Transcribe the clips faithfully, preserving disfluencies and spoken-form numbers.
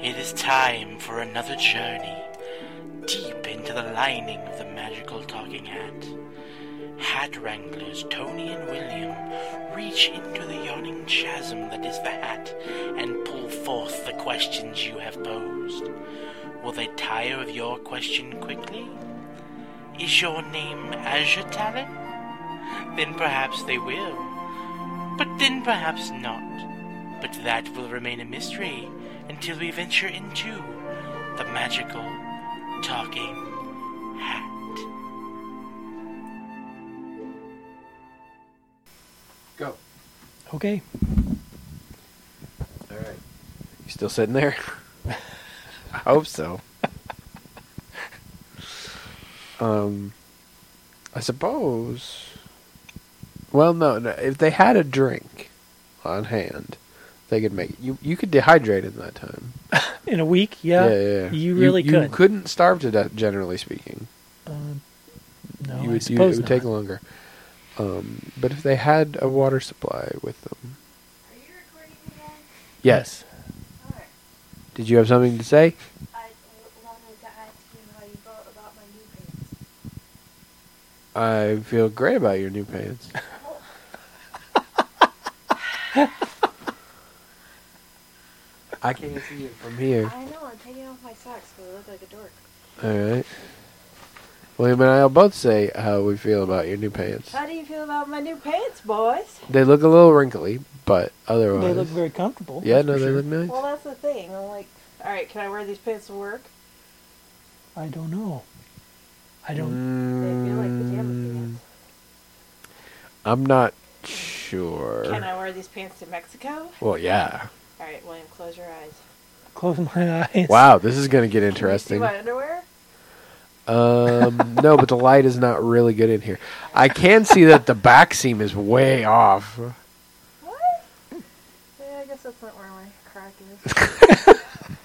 It is time for another journey deep into the lining of the magical talking hat. Hat wranglers Tony and William reach into the yawning chasm that is the hat and pull forth the questions you have posed. Will they tire of your question quickly? Is your name Azure Talon? Then perhaps they will. But then perhaps not. But that will remain a mystery until we venture into the magical talking hat. Go. Okay. All right. You still sitting there? I hope so. um, I suppose. Well, no, no. If they had a drink on hand, they could make it. You you could dehydrate in that time. In a week, yeah. Yeah, yeah. yeah. You really you, could. You couldn't starve to death, generally speaking. Uh, no, you I would, suppose you, it would not. take longer. Um, but if they had a water supply with them. Are you recording again? Yes. Alright. Did you have something to say? I wanted to ask you how you felt about my new pants. I feel great about your new pants. I can't see it from here. I know, I'm taking off my socks because I look like a dork. Alright. William and I will both say how we feel about your new pants. How do you feel about my new pants, boys? They look a little wrinkly, but otherwise... They look very comfortable. Yeah, that's no, for they sure. look nice. Well, that's the thing. I'm like, alright, can I wear these pants to work? I don't know. I don't. They feel like pajama Mm, pants. I'm not sure. Can I wear these pants to Mexico? Well, yeah. Alright, William, close your eyes. Close my eyes. Wow, this is going to get Can you interesting. see my underwear? Um, no, but the light is not really good in here. I can see that the back seam is way off. What? Yeah, I guess that's not where my crack is.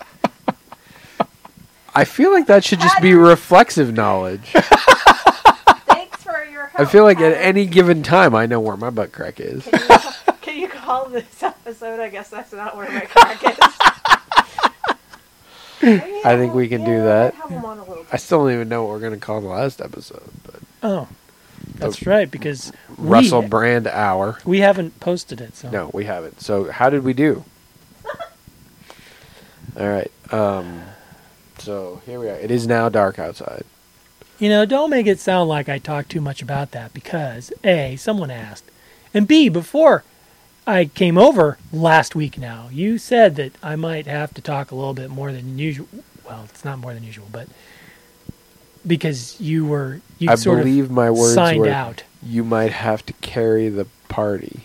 I feel like that should just be reflexive knowledge. Thanks for your help. I feel like at Tyler. any given time, I know where my butt crack is. Can you, can you call this episode? I guess that's not where my crack is. I think we can do that. Have them on a little I still don't even know what we're going to call the last episode. But Oh, that's The right. Because Russell we, Brand Hour. we haven't posted it. So No, we haven't. So how did we do? All right. Um, so here we are. It is now dark outside. You know, don't make it sound like I talk too much about that because A, someone asked, and B, before I came over last week now, you said that I might have to talk a little bit more than usual. Well, it's not more than usual, but because you were, you I sort believe of my words signed were, out. you might have to carry the party.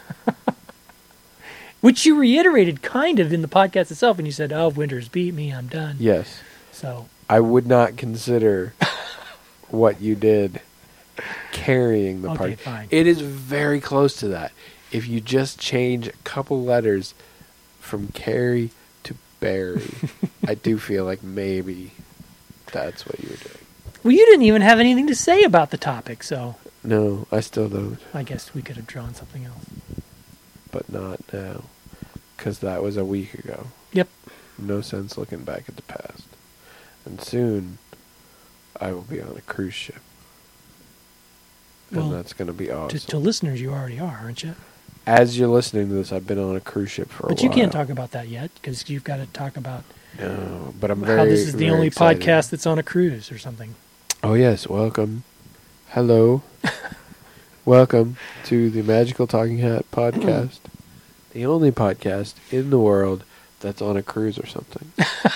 Which you reiterated kind of in the podcast itself, and you said, oh, Winters beat me, I'm done. Yes. So, I would not consider what you did carrying the Okay, party. fine. It is very close to that. If you just change a couple letters from carry to Barry, I do feel like maybe that's what you were doing. well, you didn't even have anything to say about the topic, so No, I still don't, I guess we could have drawn something else. but not now. Because that was a week ago. Yep. No sense looking back at the past. And soon, I will be on a cruise ship. And Well, that's going to be awesome. To, to listeners, you already are, aren't you? As you're listening to this, I've been on a cruise ship for a But while. you can't talk about that yet because you've got to talk about No, but I'm very, how this is the very only excited. podcast that's on a cruise or something. Oh, yes. Welcome. Hello. Welcome to the Magical Talking Hat podcast. The only podcast in the world that's on a cruise or something.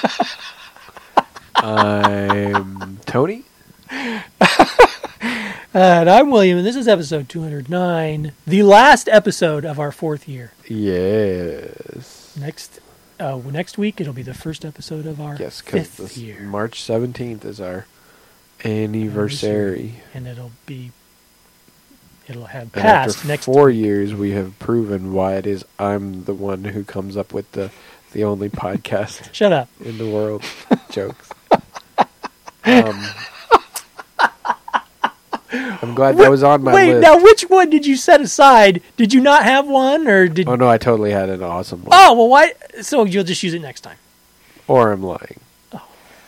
I'm Tony. And I'm William, and this is episode two hundred nine, the last episode of our fourth year. Yes. Next uh, next week, it'll be the first episode of our Yes, because fifth year. March seventeenth is our anniversary. And it'll be, it'll have And passed after next four years, we have proven why it is I'm the one who comes up with the, the only podcast Shut up. in the world jokes. Um, I'm glad that was on my Wait, list. now which one did you set aside? Did you not have one, or did? Oh no, I totally had an awesome one. Oh well, why? So you'll just use it next time. Or I'm lying. Oh.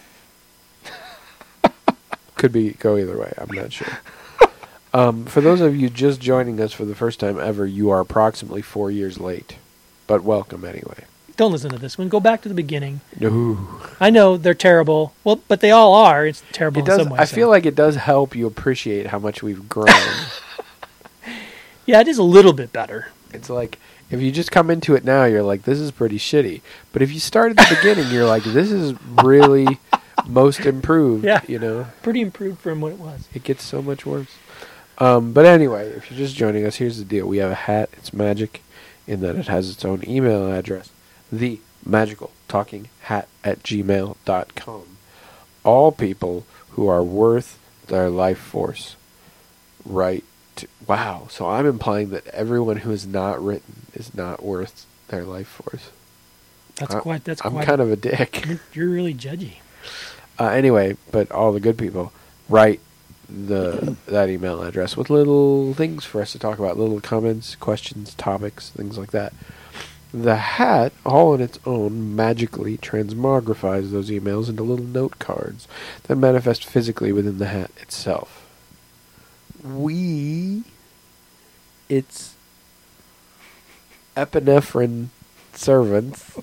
Could be go either way. I'm not sure. Um, for those of you just joining us for the first time ever, you are approximately four years late. But welcome anyway. Don't listen to this one. Go back to the beginning. No. I know they're terrible. Well, but they all are. It's terrible It does. in some ways. I feel so. like it does help you appreciate how much we've grown. Yeah, it is a little bit better. It's like, if you just come into it now, you're like, this is pretty shitty. But if you start at the beginning, you're like, this is really most improved. Yeah. You know, Pretty improved from what it was. it gets so much worse. Um, but anyway, if you're just joining us, here's the deal. We have a hat. It's magic in that it has its own email address. The magical talking hat at gmail dot com. All people who are worth their life force write to, wow, so I'm implying that everyone who is not written is not worth their life force. That's I- quite. That's I'm quite. kind of a dick. You're, you're really judgy. Uh, anyway, but all the good people write the that email address with little things for us to talk about, little comments, questions, topics, things like that. The hat, all on its own, magically transmogrifies those emails into little note cards that manifest physically within the hat itself. We, its epinephrine servants,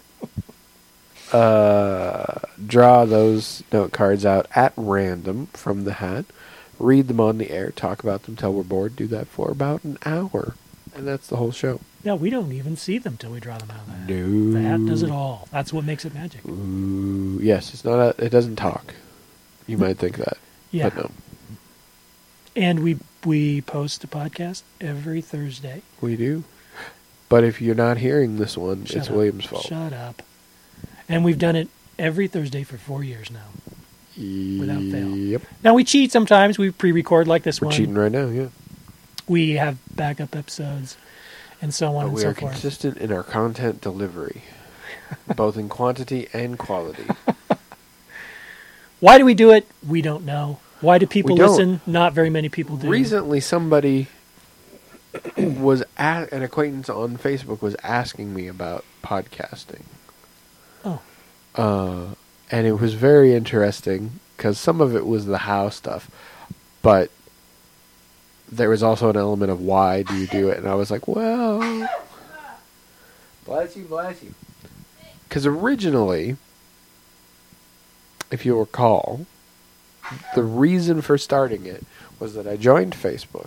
uh, draw those note cards out at random from the hat, read them on the air, talk about them till we're bored, do that for about an hour. And that's the whole show. Yeah, we don't even see them till we draw them out of the hat. No. The hat does it all. That's what makes it magic. Ooh, yes, it's not a, it doesn't talk. You might think that. Yeah. But no. And we we post a podcast every Thursday. We do. But if you're not hearing this one, Shut it's up. William's fault. Shut up. And we've done it every Thursday for four years now. Without fail. Yep. Now we cheat sometimes. We pre-record like this We're one. cheating right now, yeah. We have backup episodes and so on But and we so are forth. consistent in our content delivery, both in quantity and quality. Why do we do it? We don't know. Why do people We don't. listen? Not very many people do. Recently, somebody was at an acquaintance on Facebook was asking me about podcasting. Oh. Uh, and it was very interesting because some of it was the how stuff, but there was also an element of why do you do it, and I was like, well, bless you, bless you. Because originally, if you recall, the reason for starting it was that I joined Facebook,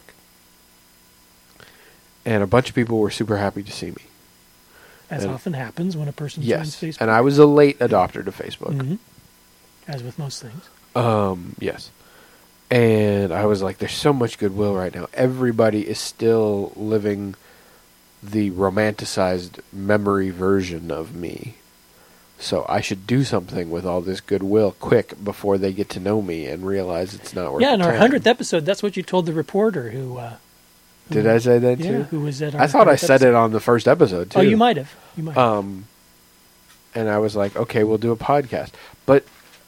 and a bunch of people were super happy to see me. As and- often happens when a person Yes, joins Facebook. and I was a late adopter to Facebook. Mhm. As with most things. Um, yes. And I was like, there's so much goodwill right now. Everybody is still living the romanticized memory version of me. So I should do something with all this goodwill quick before they get to know me and realize it's not worth Yeah, in the our time. hundredth episode, that's what you told the reporter who... Uh, who Did I say that yeah, too? who was at our I thought I hundredth said episode. it on the first episode too. Oh, you might have. You might have. Um, and I was like, okay, we'll do a podcast. But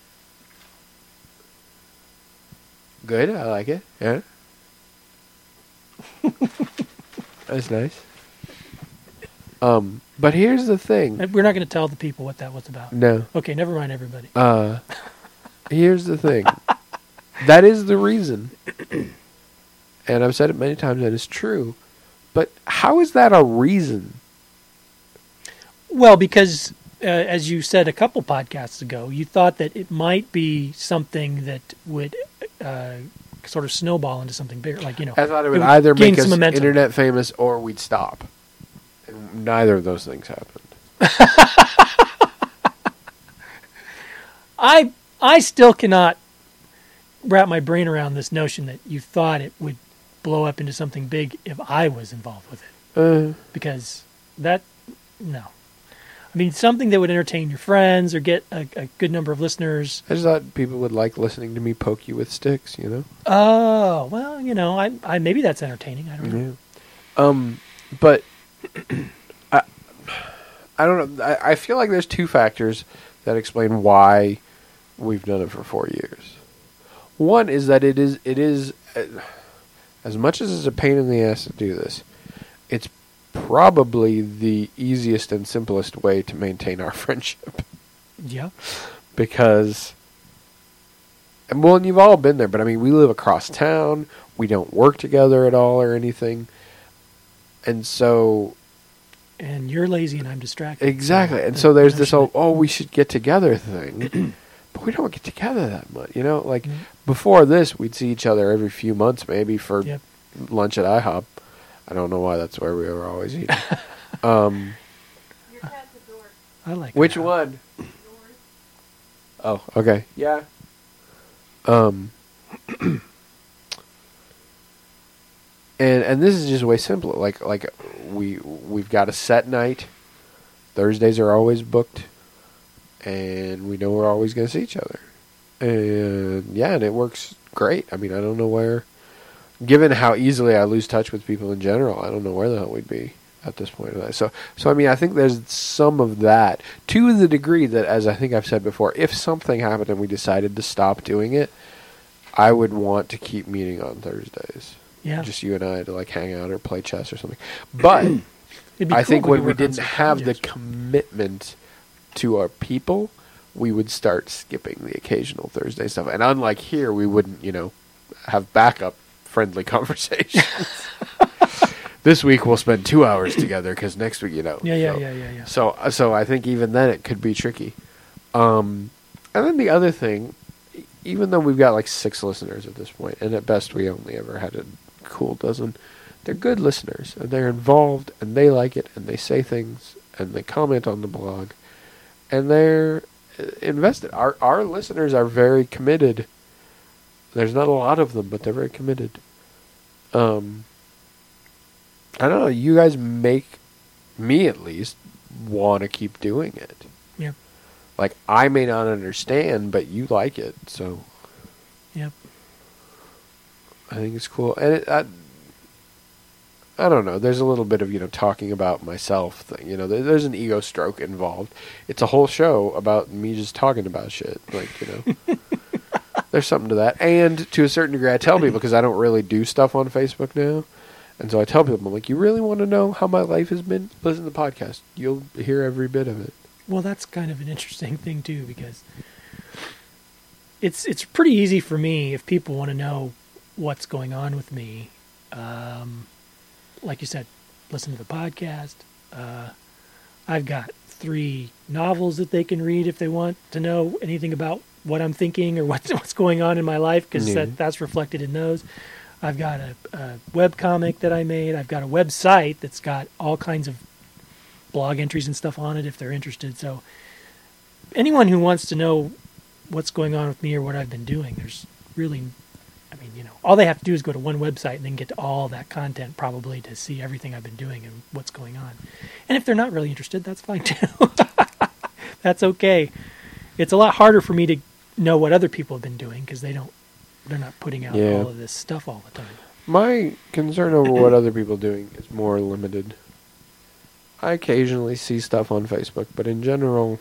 good, I like it. Yeah, that's nice. Um, but here's the thing. We're not going to tell the people what that was about. No. Okay, never mind, everybody. Uh, here's the thing. That is the reason. And I've said it many times, and it's true. But how is that a reason? Well, because uh, as you said a couple podcasts ago, you thought that it might be something that would uh, sort of snowball into something bigger, like you know. I thought it would would either gain make us some momentum. internet famous or we'd stop. And neither of those things happened. I I still cannot wrap my brain around this notion that you thought it would blow up into something big if I was involved with it, Uh, because that no. I mean, something that would entertain your friends or get a, a good number of listeners. I just thought people would like listening to me poke you with sticks, you know? Oh, well, you know, I, I maybe that's entertaining. I don't know. Yeah. Um, but I, I don't know. I, I feel like there's two factors that explain why we've done it for four years. One is that it is it is uh, as much as it's a pain in the ass to do this, it's probably the easiest and simplest way to maintain our friendship. Yeah. Because, and well, and you've all been there, but I mean, we live across town. We don't work together at all or anything. And so... And you're lazy and I'm distracted. Exactly. So And the so there's this notion whole, oh, we should get together thing. But we don't get together that much. You know, like, Mhm. before this, we'd see each other every few months, maybe, for Yep. lunch at IHOP. I don't know why that's where we were always eating. um, Your cat's a dork. I like which that. one? Yours. Oh, okay. Yeah. Um, and and this is just way simpler. Like like we we've got a set night. Thursdays are always booked, and we know we're always going to see each other. And yeah, and it works great. I mean, I don't know where, given how easily I lose touch with people in general, I don't know where the hell we'd be at this point. So, so I mean, I think there's some of that, to the degree that, as I think I've said before, if something happened and we decided to stop doing it, I would want to keep meeting on Thursdays. Yeah. Just you and I to like hang out or play chess or something. But It'd be I cool think if when could we work on didn't some have the projects. commitment to our people, we would start skipping the occasional Thursday stuff. And unlike here, we wouldn't, you know, have backup friendly conversations. This week we'll spend two hours together because next week, you know. Yeah, yeah, so, yeah, yeah, yeah. So, so I think even then it could be tricky. Um, and then the other thing, e- even though we've got like six listeners at this point, and at best we only ever had a cool dozen, they're good listeners and they're involved and they like it and they say things and they comment on the blog and they're uh, invested. Our our listeners are very committed. There's not a lot of them, but they're very committed. Um, I don't know. You guys make me, at least, want to keep doing it. Yep. Like, I may not understand, but you like it, so Yep. I think it's cool. And it, I, I don't know. There's a little bit of, you know, talking about myself thing. You know, there, there's an ego stroke involved. It's a whole show about me just talking about shit. Like, you know, there's something to that. And to a certain degree, I tell people because I don't really do stuff on Facebook now. And so I tell people, I'm like, you really want to know how my life has been? Listen to the podcast. You'll hear every bit of it. Well, that's kind of an interesting thing too, because it's it's pretty easy for me if people want to know what's going on with me. Um, like you said, listen to the podcast. Uh, I've got three novels that they can read if they want to know anything about what I'm thinking or what's what's going on in my life, because Yeah. that, that's reflected in those. I've got a, a web comic that I made. I've got a website that's got all kinds of blog entries and stuff on it if they're interested. So anyone who wants to know what's going on with me or what I've been doing, there's really, I mean, you know, all they have to do is go to one website and then get to all that content probably to see everything I've been doing and what's going on. And if they're not really interested, that's fine too. That's okay. It's a lot harder for me to know what other people have been doing because they don't, they're not putting out Yeah. all of this stuff all the time. My concern over what other people are doing is more limited. I occasionally see stuff on Facebook, but in general,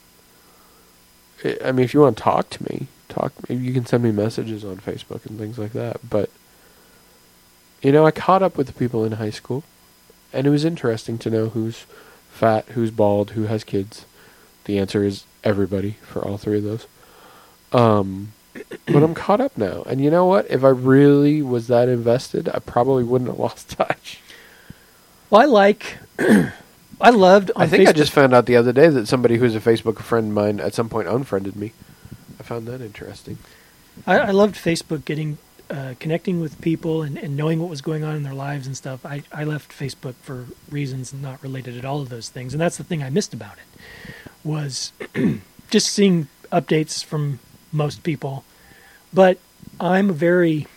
I I mean, if you want to talk to me, talk. Maybe you can send me messages on Facebook and things like that. But you know, I caught up with the people in high school, and it was interesting to know who's fat, who's bald, who has kids. The answer is everybody for all three of those. Um, but I'm caught up now, and you know what? If I really was that invested, I probably wouldn't have lost touch. Well, I like, I loved on I think I Facebook- just found out the other day that somebody who's a Facebook friend of mine at some point unfriended me. I found that interesting. I, I loved Facebook getting uh, connecting with people and, and knowing what was going on in their lives and stuff. I, I left Facebook for reasons not related at all of those things, and that's the thing I missed about it was just seeing updates from most people. But I'm a very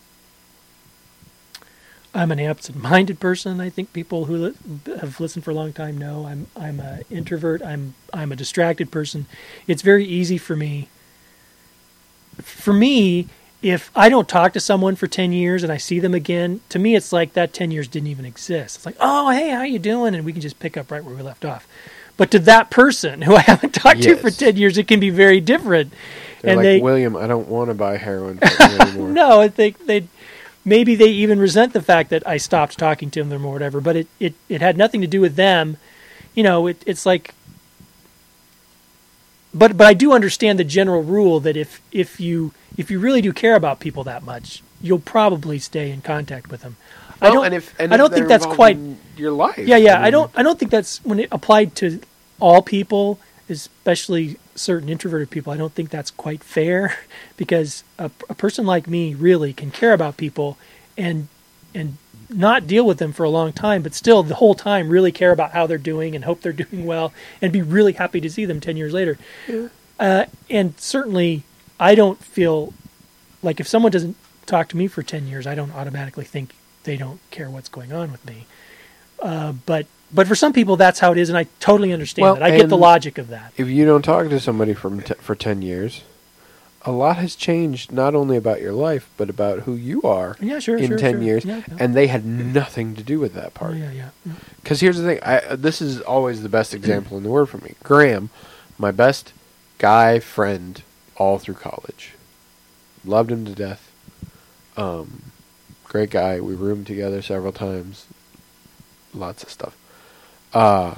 I'm an absent-minded person. I think people who li- have listened for a long time know I'm I'm an introvert. I'm I'm a distracted person. It's very easy for me. For me, if I don't talk to someone for ten years and I see them again, to me it's like that ten years didn't even exist. It's like, oh, hey, how you doing? And we can just pick up right where we left off. But to that person who I haven't talked to for Yes. ten years, it can be very different. They're and like, they William, I don't want to buy heroin from you anymore. no, I think they maybe they even resent the fact that I stopped talking to them or whatever. But it, it, it had nothing to do with them. You know, it, it's like but but I do understand the general rule that if if you if you really do care about people that much, you'll probably stay in contact with them. I Well, don't. and if, and I if don't think they're that's involved quite. in your life. Yeah, yeah. I mean, don't. I don't think that's when it applied to all people, especially certain introverted people. I don't think that's quite fair, because a, a person like me really can care about people and and not deal with them for a long time, but still the whole time really care about how they're doing and hope they're doing well and be really happy to see them ten years later. Yeah. Uh, and certainly, I don't feel like if someone doesn't talk to me for ten years, I don't automatically think they don't care what's going on with me. Uh, but but for some people, that's how it is, and I totally understand Well, that. I get the and logic of that. If you don't talk to somebody from t- for ten years, a lot has changed, not only about your life, but about who you are Yeah, sure, in sure, ten sure. years. Yeah, yeah. And they had nothing to do with that Oh, part. yeah, yeah. yeah. Because here's the thing. I, uh, this is always the best example in the world for me. Graham, my best guy friend all through college. Loved him to death. Um, great guy. We roomed together several times. Lots of stuff. Uh,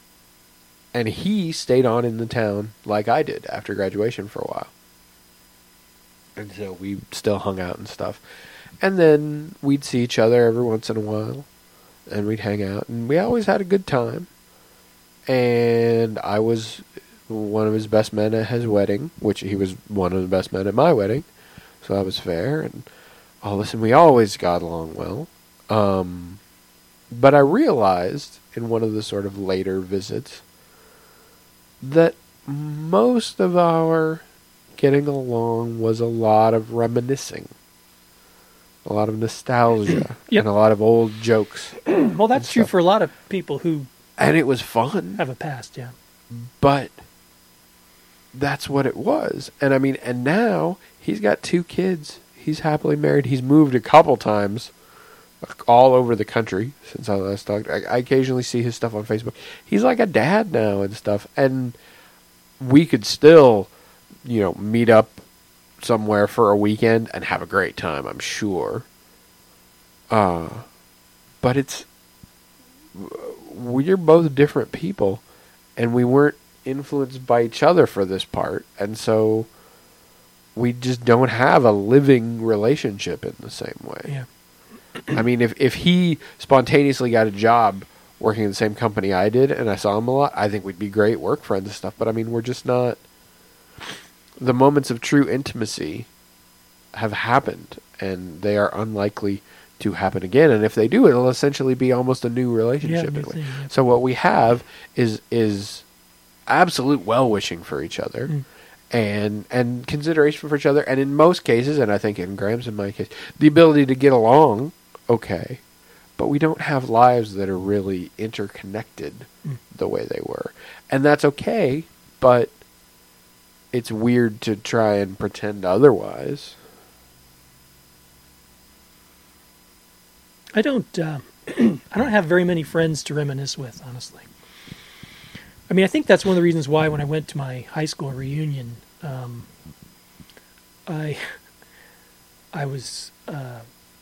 and he stayed on in the town like I did after graduation for a while. And so we still hung out and stuff. And then we'd see each other every once in a while. And we'd hang out. And we always had a good time. And I was one of his best men at his wedding, which he was one of the best men at my wedding. So that was fair. And oh, listen, we always got along well. Um, but I realized in one of the sort of later visits that most of our getting along was a lot of reminiscing, a lot of nostalgia, Yep. and a lot of old jokes. Well, that's and true stuff. for a lot of people who And it was fun, have a past, yeah. but that's what it was. And I mean, and now he's got two kids. He's happily married. He's moved a couple times all over the country since I last talked. I, I occasionally see his stuff on Facebook. He's like a dad now and stuff. And we could still, you know, meet up somewhere for a weekend and have a great time, I'm sure. Uh, but it's, we're both different people, and we weren't influenced by each other for this part. And so we just don't have a living relationship in the same way. Yeah. I mean, if if he spontaneously got a job working in the same company I did, and I saw him a lot, I think we'd be great work friends and stuff. But I mean, we're just not. The moments of true intimacy have happened, and they are unlikely to happen again. And if they do, it'll essentially be almost a new relationship. new in a way. thing, yeah. So what we have is is absolute well wishing for each other. Mm. And and consideration for each other, and in most cases, and I think in Graham's and my case, the ability to get along okay, but we don't have lives that are really interconnected Mm. the way they were. And that's okay, but it's weird to try and pretend otherwise. I don't. Uh, I don't have very many friends to reminisce with, honestly. I mean, I think that's one of the reasons why when I went to my high school reunion, um, I I was uh,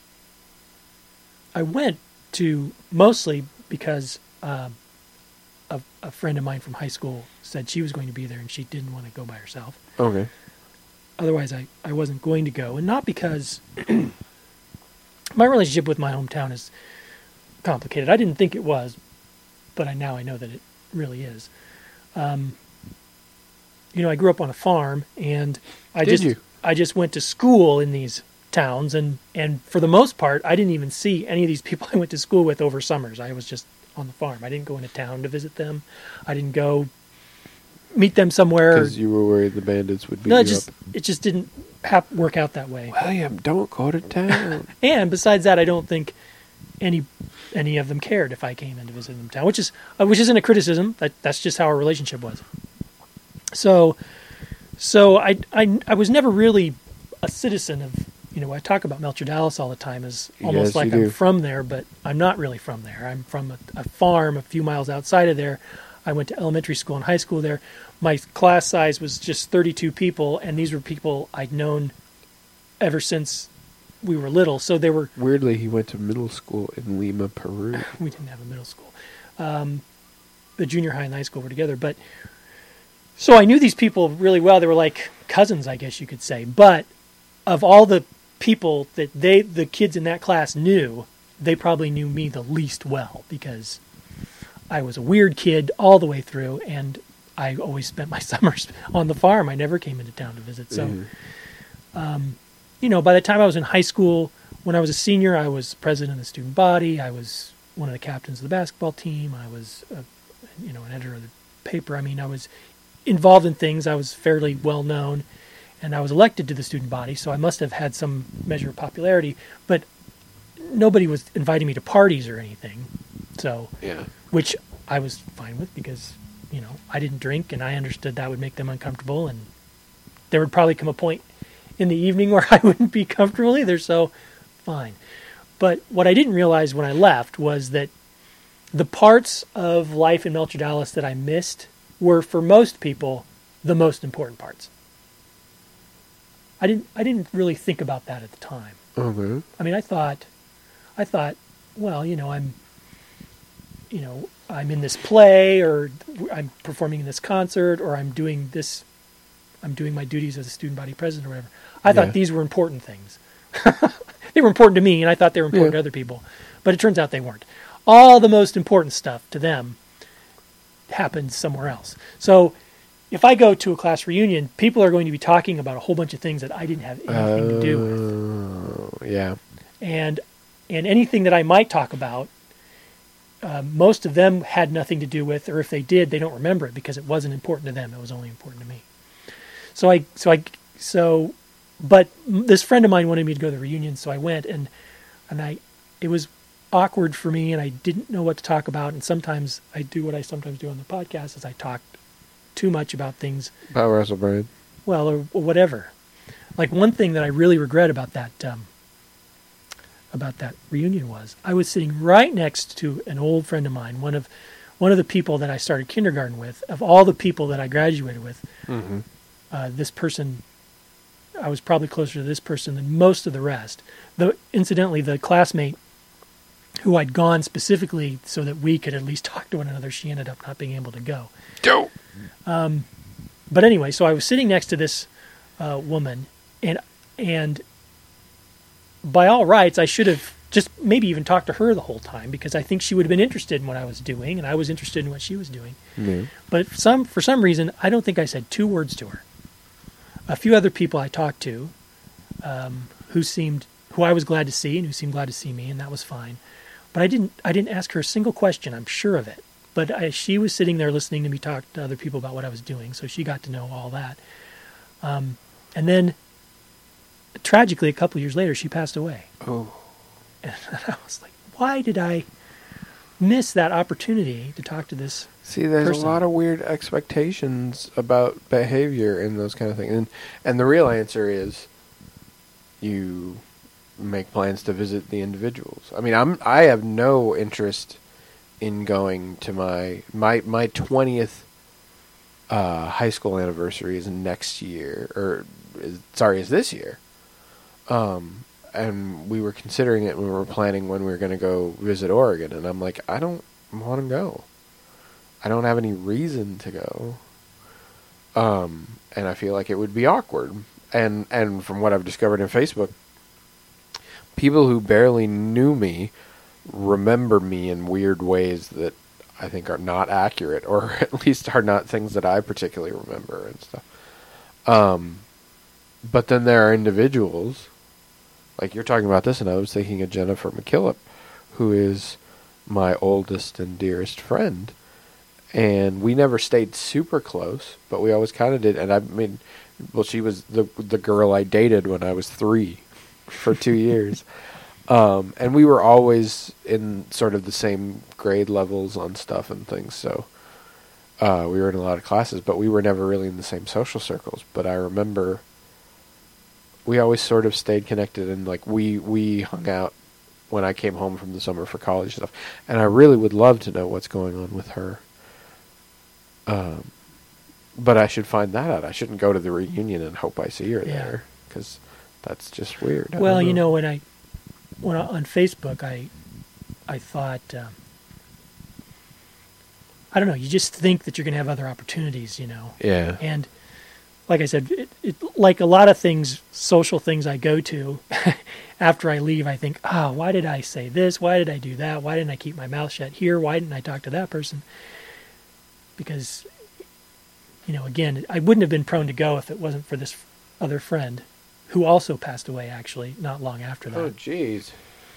I went to mostly because uh, a, a friend of mine from high school said she was going to be there and she didn't want to go by herself. Okay. Otherwise, I, I wasn't going to go, and not because my relationship with my hometown is complicated. I didn't think it was, but I now I know that it really is. Um, you know, I grew up on a farm, and I Did just you? I just went to school in these towns, and, and for the most part, I didn't even see any of these people I went to school with over summers. I was just on the farm. I didn't go into town to visit them. I didn't go meet them somewhere. Because you were worried the bandits would beat No, you it just up. it just didn't hap- work out that way. William, don't go to town. And besides that, I don't think any any of them cared if I came in to visit them town, which is uh, which isn't a criticism. That that's just how our relationship was. So, so I I I was never really a citizen of, you know, I talk about Melcher Dallas all the time as almost Yes, like you I'm do. from there, but I'm not really from there. I'm from a, a farm a few miles outside of there. I went to elementary school and high school there. My class size was just thirty-two people, and these were people I'd known ever since we were little. So they were, Weirdly, he went to middle school in Lima, Peru. we didn't have a middle school. Um, the junior high and high school were together, but So I knew these people really well. They were like cousins, I guess you could say. But of all the people that they, the kids in that class knew, they probably knew me the least well because I was a weird kid all the way through, and I always spent my summers on the farm. I never came into town to visit. So, mm-hmm. um, you know, by the time I was in high school, when I was a senior, I was president of the student body. I was one of the captains of the basketball team. I was, a, you know, an editor of the paper. I mean, I was involved in things. I was fairly well known, and I was elected to the student body, so I must have had some measure of popularity. But nobody was inviting me to parties or anything. So, yeah, which I was fine with because, you know, I didn't drink, and I understood that would make them uncomfortable, and there would probably come a point in the evening where I wouldn't be comfortable either. So, fine. But what I didn't realize when I left was that the parts of life in Melcher Dallas that I missed were, for most people, the most important parts. I didn't I didn't really think about that at the time. Okay. I mean, I thought, I thought, well, you know, I'm, you know, I'm in this play, or I'm performing in this concert, or I'm doing this, I'm doing my duties as a student body president or whatever. I thought Yeah. these were important things. They were important to me, and I thought they were important Yeah. to other people. But it turns out they weren't. All the most important stuff to them happened somewhere else. So if I go to a class reunion, people are going to be talking about a whole bunch of things that I didn't have anything to do with. Oh, yeah. And and anything that I might talk about, uh, most of them had nothing to do with, or if they did, they don't remember it because it wasn't important to them. It was only important to me. So I, so I, so, but this friend of mine wanted me to go to the reunion, so I went, and and I, it was awkward for me, and I didn't know what to talk about. And sometimes I do what I sometimes do on the podcast, is I talk too much about things. About Russell Brand. Well, or, or whatever. Like one thing that I really regret about that um, about that reunion was I was sitting right next to an old friend of mine, one of one of the people that I started kindergarten with. Of all the people that I graduated with, Mm-hmm. uh, this person, I was probably closer to this person than most of the rest. Though, incidentally, the classmate who I'd gone specifically so that we could at least talk to one another, she ended up not being able to go. Go. Um, but anyway, so I was sitting next to this uh, woman, and and by all rights, I should have just maybe even talked to her the whole time, because I think she would have been interested in what I was doing, and I was interested in what she was doing. Yeah. But for some for some reason, I don't think I said two words to her. A few other people I talked to, um, who seemed who I was glad to see, and who seemed glad to see me, and that was fine. But I didn't I didn't ask her a single question. I'm sure of it. But I, she was sitting there listening to me talk to other people about what I was doing, so she got to know all that. Um, and then, tragically, a couple of years later, she passed away. Oh. And I was like, why did I miss that opportunity to talk to this See, there's person? a lot of weird expectations about behavior and those kind of things. And, and the real answer is you make plans to visit the individuals. I mean, I'm I have no interest in going to my my my twentieth uh, high school anniversary is next year, or is, sorry, is this year. Um, and we were considering it when we were planning when we were going to go visit Oregon, and I'm like, I don't want to go. I don't have any reason to go. Um, and I feel like it would be awkward. And and from what I've discovered in Facebook, people who barely knew me remember me in weird ways that I think are not accurate, or at least are not things that I particularly remember and stuff. Um, but then there are individuals, like you're talking about this, and I was thinking of Jennifer McKillop, who is my oldest and dearest friend. And we never stayed super close, but we always kind of did. And I mean, well, she was the the girl I dated when I was three for two years. Um, and we were always in sort of the same grade levels on stuff and things. So uh, we were in a lot of classes, but we were never really in the same social circles. But I remember we always sort of stayed connected, and like we, we hung out when I came home from the summer for college stuff. And I really would love to know what's going on with her. Um, but I should find that out. I shouldn't go to the reunion and hope I see her Yeah. there, because that's just weird. I Well, don't you know, when I, when I, on Facebook, I, I thought, um, I don't know. You just think that you're going to have other opportunities, you know. Yeah. And like I said, it, it, like a lot of things, social things I go to, after I leave, I think, oh, why did I say this? Why did I do that? Why didn't I keep my mouth shut here? Why didn't I talk to that person? Because, you know, again, I wouldn't have been prone to go if it wasn't for this other friend who also passed away, actually, not long after that. Oh, jeez.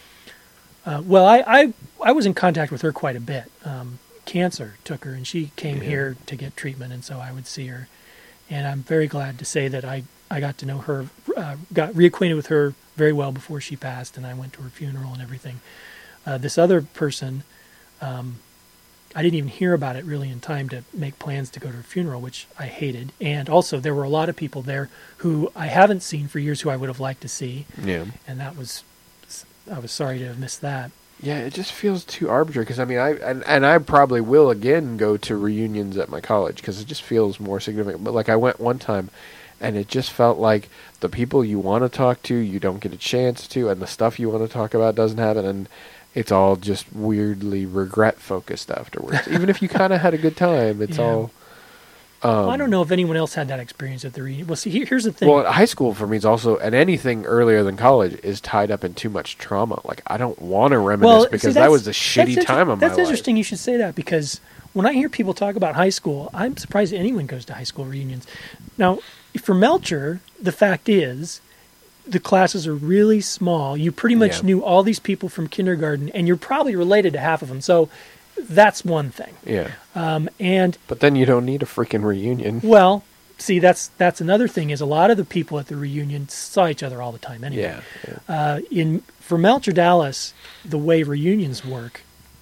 Uh, well, I, I I was in contact with her quite a bit. Um, cancer took her, and she came Yeah. here to get treatment, and so I would see her. And I'm very glad to say that I, I got to know her, uh, got reacquainted with her very well before she passed, and I went to her funeral and everything. Uh, this other person, um, I didn't even hear about it really in time to make plans to go to her funeral, which I hated. And also, there were a lot of people there who I haven't seen for years who I would have liked to see, Yeah. and that was, I was sorry to have missed that. Yeah, it just feels too arbitrary because I mean, I and, and I probably will again go to reunions at my college because it just feels more significant. But like I went one time, and it just felt like the people you want to talk to, you don't get a chance to, and the stuff you want to talk about doesn't happen, and it's all just weirdly regret focused afterwards. Even if you kind of had a good time, it's Yeah. all. Um, Well, I don't know if anyone else had that experience at the reunion. Well, see, here, here's the thing. Well, high school for me is also, and anything earlier than college is tied up in too much trauma. Like I don't want to reminisce Well, see, because that's- that was a shitty that's time inter- of my life. That's interesting you should say that because when I hear people talk about high school, I'm surprised anyone goes to high school reunions. Now, for Melcher, the fact is the classes are really small. You pretty much Yeah. knew all these people from kindergarten, and you're probably related to half of them. So that's one thing. Yeah, Um, and but then you don't need a freaking reunion. well, see, that's that's another thing is a lot of the people at the reunion saw each other all the time anyway. Yeah, yeah. Uh, in for Melcher Dallas, the way reunions work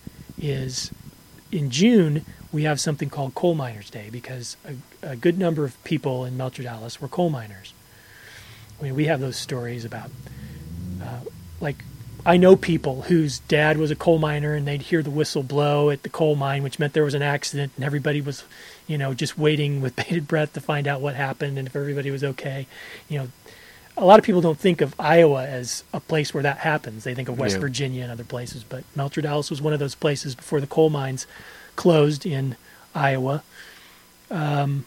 is in June we have something called Coal Miners Day because a, a good number of people in Melcher Dallas were coal miners. I mean, we have those stories about, uh, like, I know people whose dad was a coal miner and they'd hear the whistle blow at the coal mine, which meant there was an accident and everybody was, you know, just waiting with bated breath to find out what happened and if everybody was okay. You know, a lot of people don't think of Iowa as a place where that happens. They think of West Yeah. Virginia and other places, but Melcher Dallas was one of those places before the coal mines closed in Iowa. Um,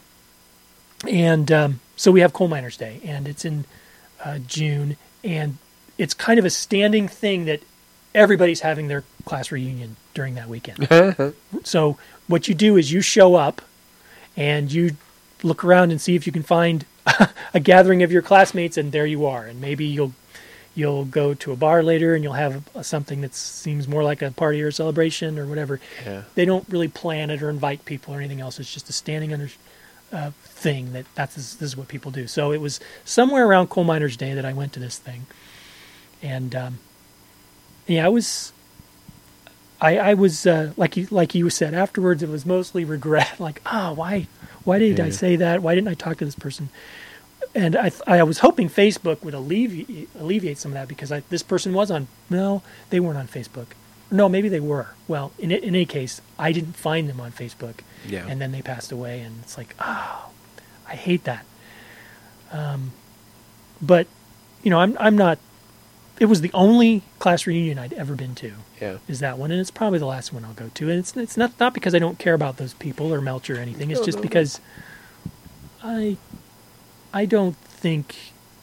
and um, so we have Coal Miners Day, and it's in uh, June, and it's kind of a standing thing that everybody's having their class reunion during that weekend. So what you do is you show up and you look around and see if you can find a gathering of your classmates, and there you are. And maybe you'll you'll go to a bar later and you'll have a, something that seems more like a party or a celebration or whatever. Yeah. They don't really plan it or invite people or anything else. It's just a standing under uh, thing that that's this, this is what people do. So it was somewhere around Coal Miners Day that I went to this thing, and um, yeah, I was. I, I was uh, like you like you said afterwards. It was mostly regret, like, oh, why why did Yeah. I say that? Why didn't I talk to this person? And I I was hoping Facebook would alleviate alleviate some of that because I, this person was on. No, they weren't on Facebook. No, maybe they were. Well, in in any case, I didn't find them on Facebook, Yeah. and then they passed away, and it's like, oh, I hate that. Um, but you know, I'm I'm not. It was the only class reunion I'd ever been to. Yeah. Is that one, and it's probably the last one I'll go to. And it's it's not not because I don't care about those people or Melcher or anything. It's No, just no, no. because I I don't think.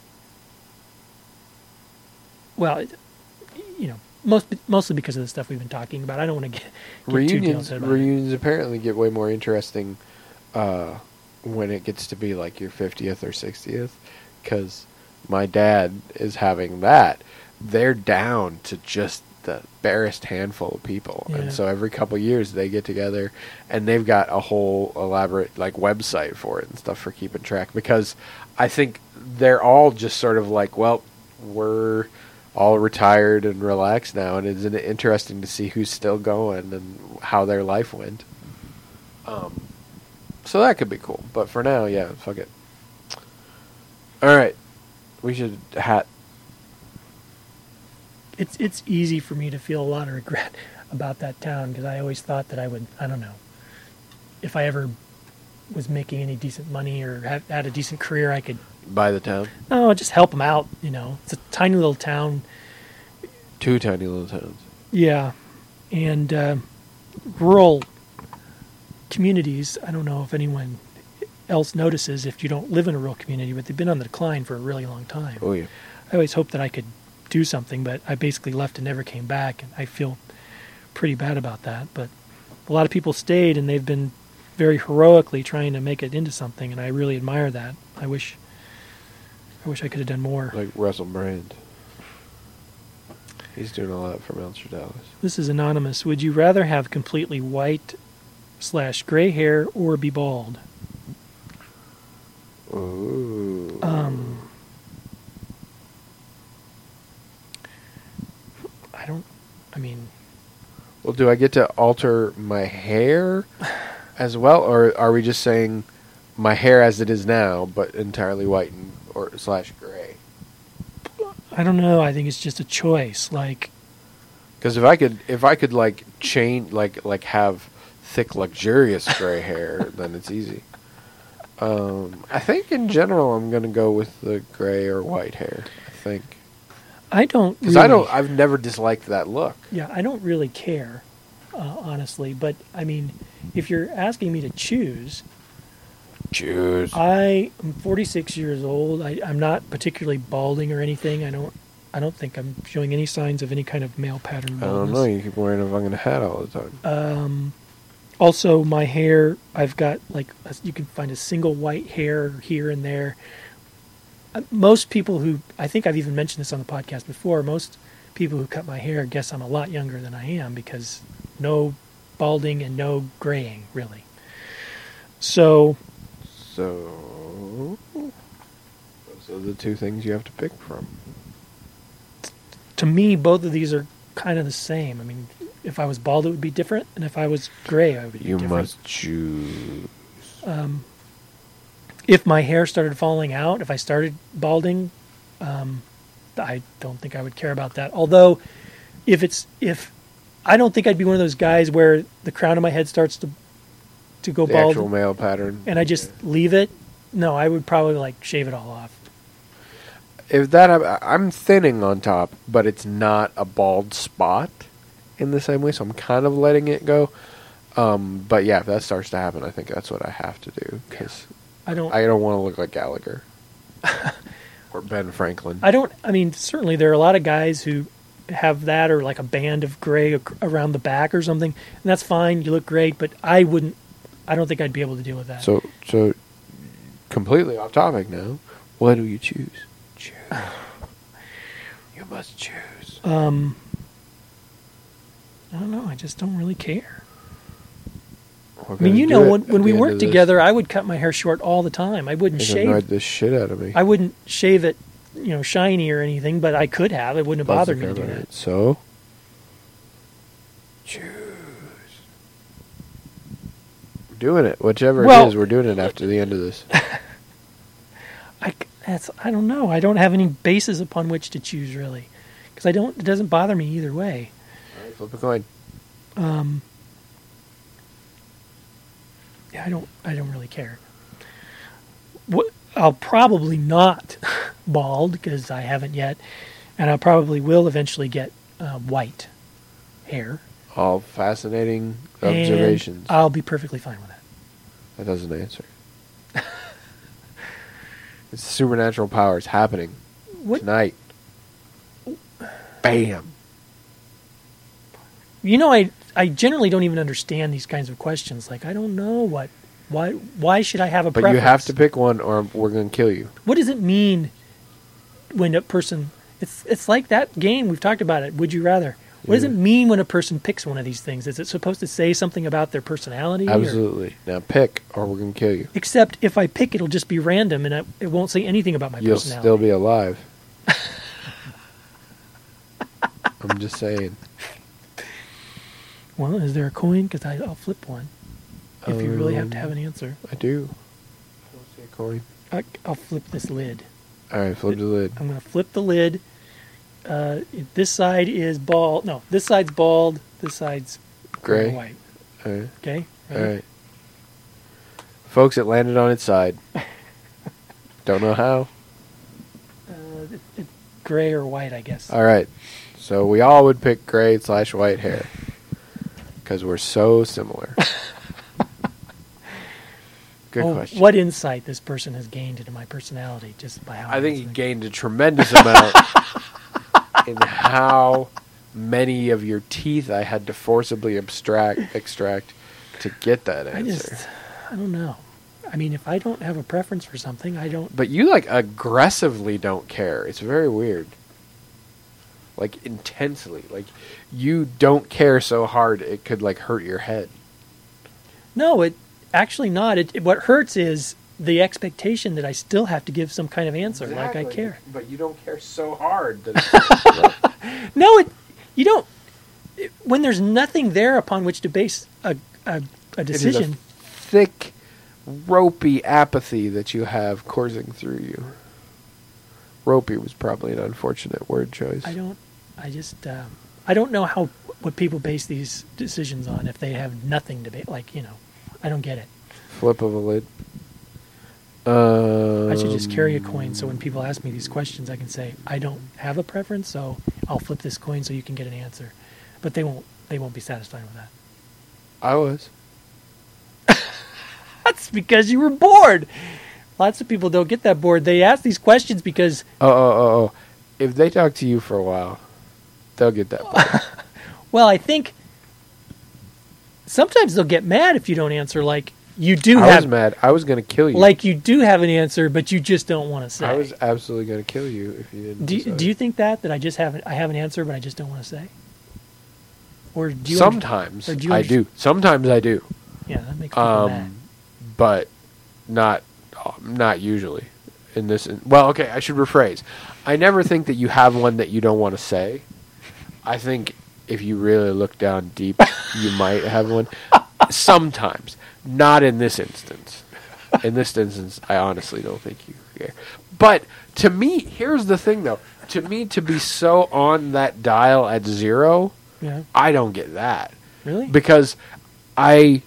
Well, it, you know, most mostly because of the stuff we've been talking about. I don't want to get, get too Reunions, detailed about it. reunions apparently get way more interesting uh, when it gets to be like your fiftieth or sixtieth, because my dad is having that. They're down to just the barest handful of people, Yeah. and so every couple of years they get together, and they've got a whole elaborate like website for it and stuff for keeping track. Because I think they're all just sort of like, well, we're all retired and relaxed now, and isn't it interesting to see who's still going and how their life went? Um, so that could be cool. But for now, yeah, fuck it. All right, we should hat. It's it's easy for me to feel a lot of regret about that town because I always thought that I would, I don't know, if I ever was making any decent money or had, had a decent career, I could, By the town. oh, just help them out, you know. It's a tiny little town. Two tiny little towns. Yeah. And uh, rural communities, I don't know if anyone else notices if you don't live in a rural community, but they've been on the decline for a really long time. Oh, yeah. I always hoped that I could do something, but I basically left and never came back, and I feel pretty bad about that. But a lot of people stayed, and they've been very heroically trying to make it into something, and I really admire that. I wish I wish I could have done more. Like Russell Brand. He's doing a lot for Melcher Dallas. This is anonymous. Would you rather have completely white slash gray hair or be bald? Ooh. Um, I don't, I mean... Well, do I get to alter my hair as well, or are we just saying my hair as it is now, but entirely white and, or slash gray? I don't know. I think it's just a choice. Like, because if I could, if I could like chain, like like have thick, luxurious gray hair, then it's easy. Um, I think in general, I'm gonna go with the gray or white hair. I think I don't because really, I don't. I've never disliked that look. Yeah, I don't really care, uh, honestly. But I mean, if you're asking me to choose, Choose. I am forty-six years old. I, I'm not particularly balding or anything. I don't. I don't think I'm showing any signs of any kind of male pattern I don't baldness. know. You keep wearing a fucking hat all the time. Um, also, my hair, I've got like, a, you can find a single white hair here and there. Uh, most people who, I think I've even mentioned this on the podcast before, most people who cut my hair guess I'm a lot younger than I am because no balding and no graying, really. So, So, those are the two things you have to pick from. to me, both of these are kind of the same. I mean, if I was bald, it would be different, and if I was gray, I would be You different. must choose. Um, if my hair started falling out, if I started balding, um, I don't think I would care about that. Although, if it's if I don't think I'd be one of those guys where the crown of my head starts to to go The bald, actual male pattern. and I just leave it. No, I would probably like shave it all off. If that, hap- I'm thinning on top, but it's not a bald spot in the same way, so I'm kind of letting it go. Um, but yeah, if that starts to happen, I think that's what I have to do because I don't. I don't want to look like Gallagher or Ben Franklin. I don't. I mean, certainly there are a lot of guys who have that or like a band of gray ac- around the back or something, and that's fine. You look great, but I wouldn't. I don't think I'd be able to deal with that. So, so completely off topic now. What do you choose? Choose. You must choose. Um, I don't know. I just don't really care. We're I mean, gonna you do know, it when, at when the we end worked of this. together, I would cut my hair short all the time. I wouldn't It shave. annoyed the shit out of me. I wouldn't shave it, you know, shiny or anything, but I could have. It wouldn't have bothered me to do About that. it. So, choose. We're doing it. Whichever Well- it is, we're doing it after the end of this. I, that's, I don't know. I don't have any basis upon which to choose, really. Because I don't, it doesn't bother me either way. All right, flip a coin. Um, yeah, I don't, I don't really care. What, I'll probably not bald because I haven't yet, and I probably will eventually get uh, white hair. All fascinating and observations. I'll be perfectly fine with that. That doesn't answer. It's supernatural powers happening What? tonight. Bam. You know, I I generally don't even understand these kinds of questions. Like, I don't know what, why, why should I have a But preference? you have to pick one, or we're going to kill you. What does it mean when a person? It's it's like that game we've talked about it. Would you rather? What does Yeah. it mean when a person picks one of these things? Is it supposed to say something about their personality? or- Absolutely. Now pick, or we're going to kill you. except if I pick, it'll just be random, and it, it won't say anything about my You'll personality. still be alive. I'm just saying. Well, is there a coin? Because I'll flip one. If you really have to have an answer, I do. I don't see a coin. I, I'll flip this lid. All right, flip the lid. I'm going to flip the lid. Uh, this side is bald. No, this side's bald. This side's Gray. and white. All right. Okay. All right. Folks, it landed on its side. Don't know how. Uh, it, it, gray or white, I guess. All right. So we all would pick gray slash white hair because we're so similar. Good oh, question. what insight this person has gained into my personality just by how I think he answering. gained a tremendous amount in how many of your teeth I had to forcibly abstract, extract to get that I answer. just, I don't know. I mean, if I don't have a preference for something, I don't. But you, like, aggressively don't care. It's very weird. Like, intensely. Like, you don't care so hard it could, like, hurt your head. No, it actually not. It, it- what hurts is the expectation that I still have to give some kind of answer, like I care. But you don't care so hard that it's... No, it. You don't. It, when there's nothing there upon which to base a a, a It is decision. a thick, ropey apathy that you have coursing through you. Ropey was probably an unfortunate word choice. I don't. I just. Um, I don't know how what people base these decisions on if they have nothing to base. Like you know, I don't get it. Flip of a lid. Um, I should just carry a coin so when people ask me these questions, I can say I don't have a preference, so I'll flip this coin so you can get an answer. But they won't. They won't be satisfied with that. I was. That's because you were bored. Lots of people don't get that bored. They ask these questions because Oh, oh, oh, oh. If they talk to you for a while, they'll get that bored. well, I think sometimes they'll get mad if you don't answer. Like you do I have, was mad. I was going to kill you. like you do have an answer, but you just don't want to say. I was absolutely going to kill you if you didn't. do, decide. do you think that that I just have I have an answer, but I just don't want to say? Or do you? Sometimes or do you I under- do. Sometimes I do. Yeah, that makes people mad. Um, but not not usually. In this, well, okay, I should rephrase. I never think that you have one that you don't want to say. I think if you really look down deep, you might have one. Sometimes, not in this instance. In this instance, I honestly don't think you care. But to me, here's the thing, though. To me, to be so on that dial at zero, Yeah, I don't get that. really? Because I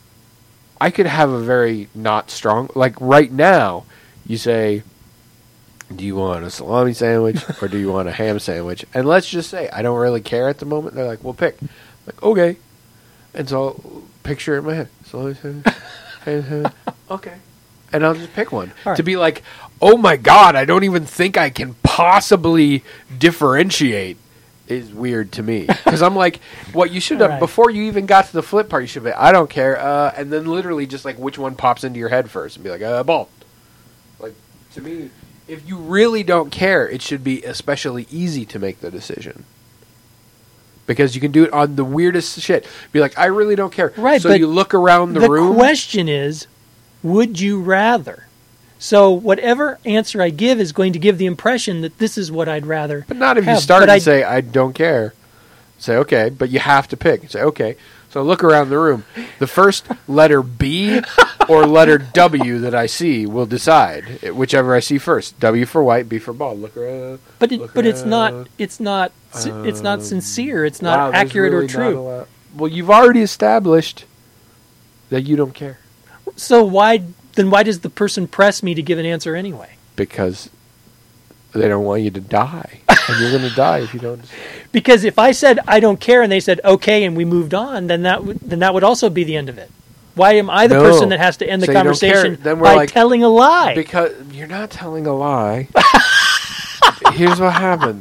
I could have a very not strong, like right now, you say, do you want a salami sandwich or do you want a ham sandwich? And let's just say I don't really care at the moment. They're like, well, pick. I'm like, okay. And so I'll picture it in my head. Salami sandwich, ham sandwich. Okay. And I'll just pick one. All right. To be like, oh my God, I don't even think I can possibly differentiate is weird to me. Because I'm like, what you should have, Right. before you even got to the flip part, you should be, I don't care. Uh, and then literally just like which one pops into your head first and be like, uh, bald. Like, to me, if you really don't care, it should be especially easy to make the decision. Because you can do it on the weirdest shit. Be like, I really don't care. Right, So but you look around the, the room. question is, would you rather? So whatever answer I give is going to give the impression that this is what I'd rather. But not if you have. start But and I- say, I don't care. Say, okay, but you have to pick. Say, okay. So look around the room. The first letter B or letter W that I see will decide. It- Whichever I see first. W for white, B for bald. Look around. But it, Look but it's around. not it's not si- it's not Um, sincere. It's not Wow, there's accurate really or not true. a lot- Well, you've already established that you don't care. So why then why does the person press me to give an answer anyway? Because they don't want you to die. And you're going to die if you don't. Because if I said I don't care and they said okay and we moved on, then that would then that would also be the end of it. Why am I the No. person that has to end the So you don't care. conversation Then we're by like- telling a lie? Because you're not telling a lie. Here's what happens.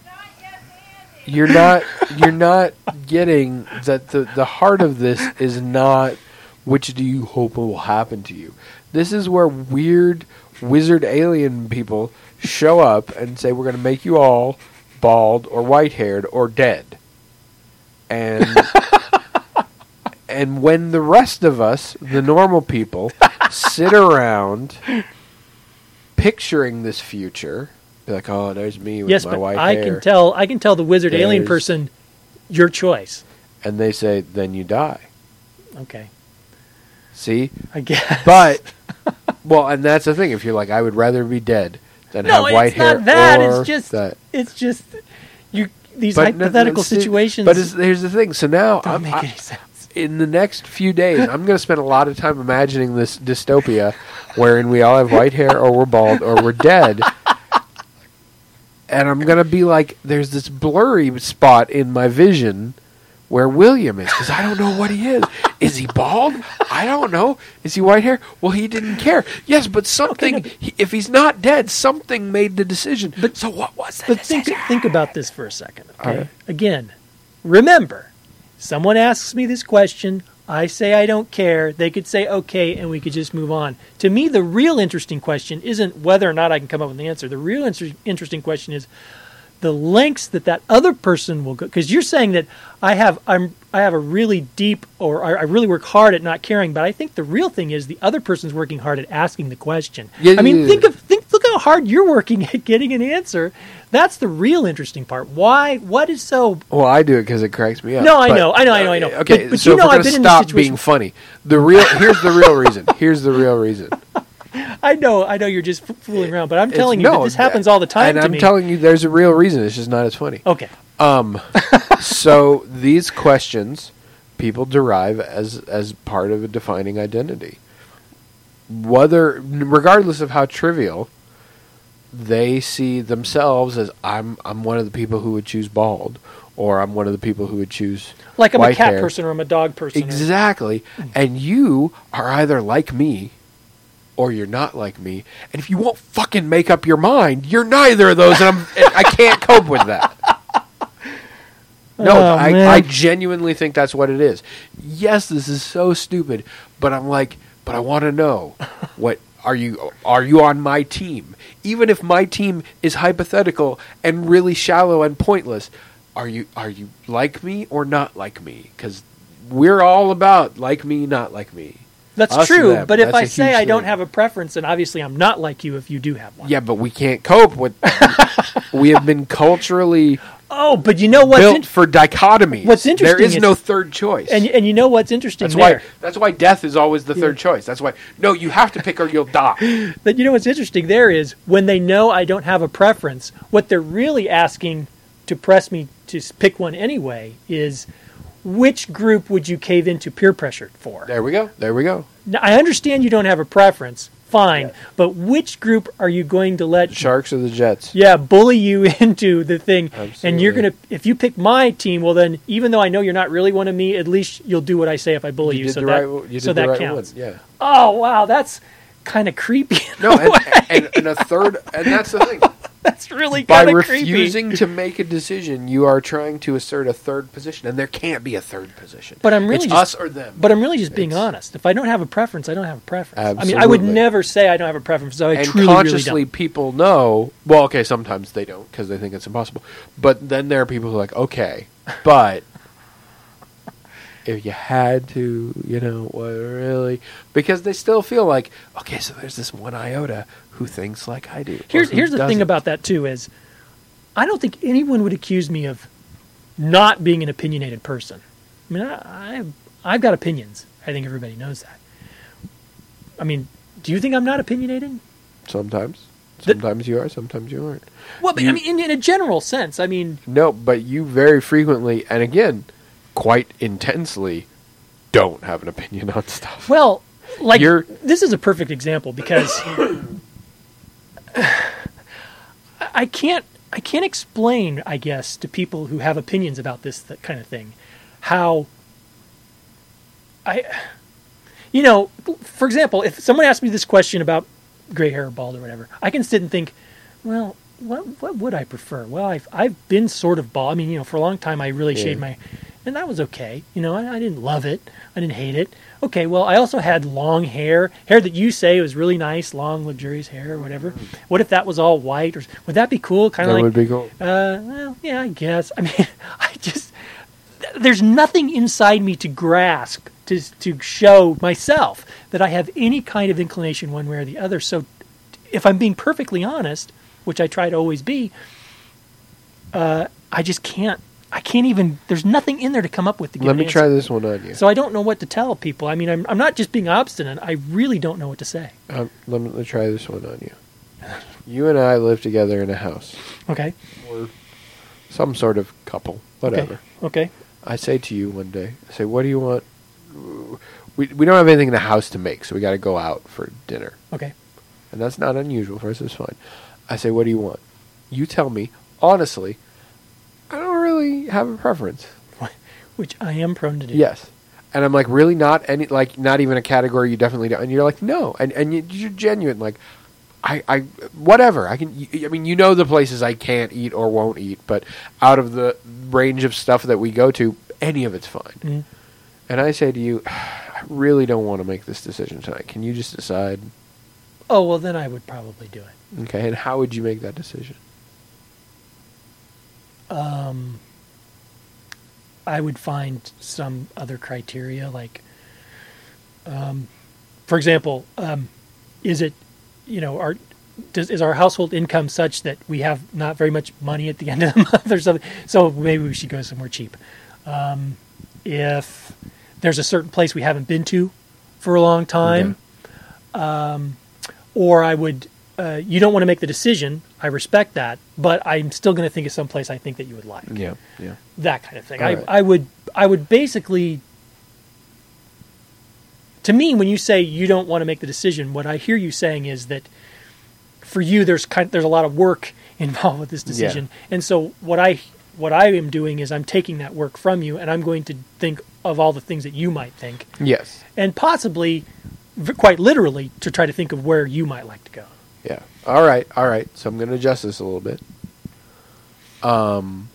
You're not you're not getting that the, the heart of this is not which do you hope will happen to you. This is where weird wizard alien people show up and say we're going to make you all bald or white-haired or dead. And and when the rest of us, the normal people, sit around picturing this future, be like, "Oh, there's me with yes, my but white I hair." can tell I can tell the wizard alien There's- person your choice. And they say, "Then you die." Okay. See? I guess. But well, and that's the thing. If you're like, I would rather be dead than no, have white it's hair not that. or It's just that. it's just you these But no- hypothetical it's the- situations But it's, here's the thing. So now, don't I'm, make I- any sense. in the next few days, I'm going to spend a lot of time imagining this dystopia wherein we all have white hair or we're bald or we're dead. And I'm going to be like, there's this blurry spot in my vision where William is because I don't know what he is. Is he bald? I don't know. Is he white hair? Well, he didn't care. Yes, but something. Okay, no, he, if he's not dead, something made the decision. But- so what was that? But think think about this for a second. Okay? All right. Again, remember, someone asks me this question. I say I don't care. They could say okay, and we could just move on. To me, the real interesting question isn't whether or not I can come up with an answer. The real inter- interesting question is the lengths that that other person will go. Because you're saying that I have I'm I have a really deep, or I, I really work hard at not caring. But I think the real thing is the other person's working hard at asking the question. Yeah, I mean, yeah, think yeah. of think look how hard you're working at getting an answer. That's the real interesting part. Why? What is so? Well, I do it because it cracks me up. No, I But- know, I know, I know, I know. Okay, But- but so you if know we're I've gonna been in this stop situation- being funny, the real here's the real reason. Here's the real reason. I know, I know, you're just f- fooling around, but I'm It's- telling you no, that this happens all the time and to I'm me. telling you, there's a real reason. It's just not as funny. okay, Um, so these questions people derive as as part of a defining identity. Whether, regardless of how trivial, they see themselves as I'm I'm one of the people who would choose bald, or I'm one of the people who would choose like I'm white a cat hair. person or I'm a dog person. or- Exactly. And you are either like me or you're not like me. And if you won't fucking make up your mind, you're neither of those, and I'm, I can't cope with that. No, Oh, I, man. I genuinely think that's what it is. Yes, this is so stupid, but I'm like, but I want to know, what are you are you on my team? Even if my team is hypothetical and really shallow and pointless, are you are you like me or not like me? Because we're all about like me, not like me. That's Us and true, them. but if That's I a say huge I don't thing. have a preference, then obviously I'm not like you if you do have one. Yeah, but we can't cope with. We have been culturally Oh, but you know what's built in- for dichotomies. what's interesting there is is- no third choice. and and you know what's interesting That's there? why. That's why death is always the third choice. That's why. No, you have to pick or you'll die. But you know what's interesting there is when they know I don't have a preference, what they're really asking to press me to s- pick one anyway is which group would you cave into peer pressure for? There we go. There we go. Now, I understand you don't have a preference, fine, but which group are you going to let Sharks or the Jets? yeah, bully you into the thing? And you're Absolutely. going to, if you pick my team, well then, even though I know you're not really one of me, at least you'll do what I say if I bully you. You did so the that, right. You did so the that right counts. one. Yeah. Oh, wow, that's kind of creepy. in No, a and, way. and, and a third, and that's the thing. That's really By kind of creepy. refusing to make a decision, you are trying to assert a third position, and there can't be a third position. But I'm really it's just- us or them. But I'm really just being It's- honest. If I don't have a preference, I don't have a preference. I mean, I Absolutely. would never say I don't have a preference. So I and truly, consciously, really don't. people know. Well, okay, sometimes they don't because they think it's impossible. But then there are people who are like, okay, but if you had to, you know, what really, because they still feel like, okay, so there's this one iota who thinks like I do. or Here's who here's the thing doesn't. about that too is, I don't think anyone would accuse me of not being an opinionated person. I mean, I, I I've got opinions. I think everybody knows that. I mean, do you think I'm not opinionated? Sometimes, The- sometimes you are, sometimes you aren't. Well, but, I You- mean, in, in a general sense. I mean, No, but you very frequently, and again, quite intensely, don't have an opinion on stuff. well, like You're- this is a perfect example because I can't I can't explain, I guess, to people who have opinions about this th- kind of thing, how I, you know, for example, if someone asked me this question about gray hair or bald or whatever, I can sit and think, well, what what would I prefer? Well, I've I've been sort of bald. I mean, you know, for a long time I really Yeah. shaved my, and that was okay. You know, I, I didn't love it. I didn't hate it. Okay, well, I also had long hair, hair that you say was really nice, long, luxurious hair or whatever. What if that was all white? Or would that be cool? Kind That of like, would be cool. uh, well, yeah, I guess. I mean, I just there's nothing inside me to grasp to to show myself that I have any kind of inclination one way or the other. So, if I'm being perfectly honest, which I try to always be, uh, I just can't. I can't even. There's nothing in there to come up with to give Let an me answer. try this one on you. So I don't know what to tell people. I mean, I'm I'm not just being obstinate. I really don't know what to say. Um, let me let me try this one on you. You and I live together in a house. Okay. Or some sort of couple, whatever. Okay. I say to you one day, I say, what do you want? We, we don't have anything in the house to make, so we got to go out for dinner. Okay. And that's not unusual for us, it's fine. I say, what do you want? You tell me, honestly, I don't really have a preference. Which I am prone to do. Yes. And I'm like, really not any, like, not even a category you definitely don't. And you're like, no. And and you, you're genuine. Like, I, I, whatever. I can, I mean, you know the places I can't eat or won't eat, but out of the range of stuff that we go to, any of it's fine. Mm-hmm. And I say to you, I really don't want to make this decision tonight. Can you just decide? Oh, well, then I would probably do it. Okay. And how would you make that decision? Um, I would find some other criteria, like, um, for example, um, is it, you know, our does, is our household income such that we have not very much money at the end of the month or something? So maybe we should go somewhere cheap. Um, if there's a certain place we haven't been to for a long time, Okay. um, or I would. Uh, you don't want to make the decision. I respect that, but I'm still going to think of some place I think that you would like. Yeah. Yeah. That kind of thing. All I, right. I would I would basically, to me, when you say you don't want to make the decision, what I hear you saying is that for you there's kind there's a lot of work involved with this decision, and so what I what I am doing is I'm taking that work from you, and I'm going to think of all the things that you might think, Yes. and possibly, v- quite literally, to try to think of where you might like to go. Yeah. All right. All right. So I'm going to adjust this a little bit. Um,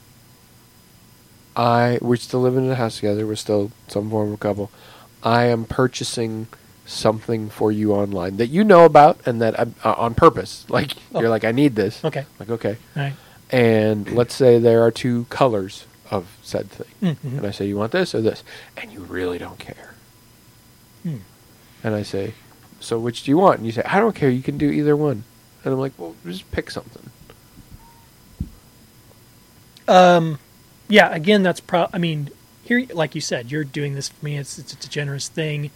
I we're still living in a house together. We're still some form of couple. I am purchasing something for you online that you know about and that I'm, uh, on purpose. Like Oh. you're like, I need this. Okay. Like okay. All right. And let's say there are two colors of said thing, Mhm. and I say you want this or this, and you really don't care. Hmm. And I say, so which do you want? And you say, I don't care. You can do either one. And I'm like, well, just pick something. Um, yeah. Again, that's pro. I mean, here, like you said, you're doing this for me. It's it's, it's a generous thing.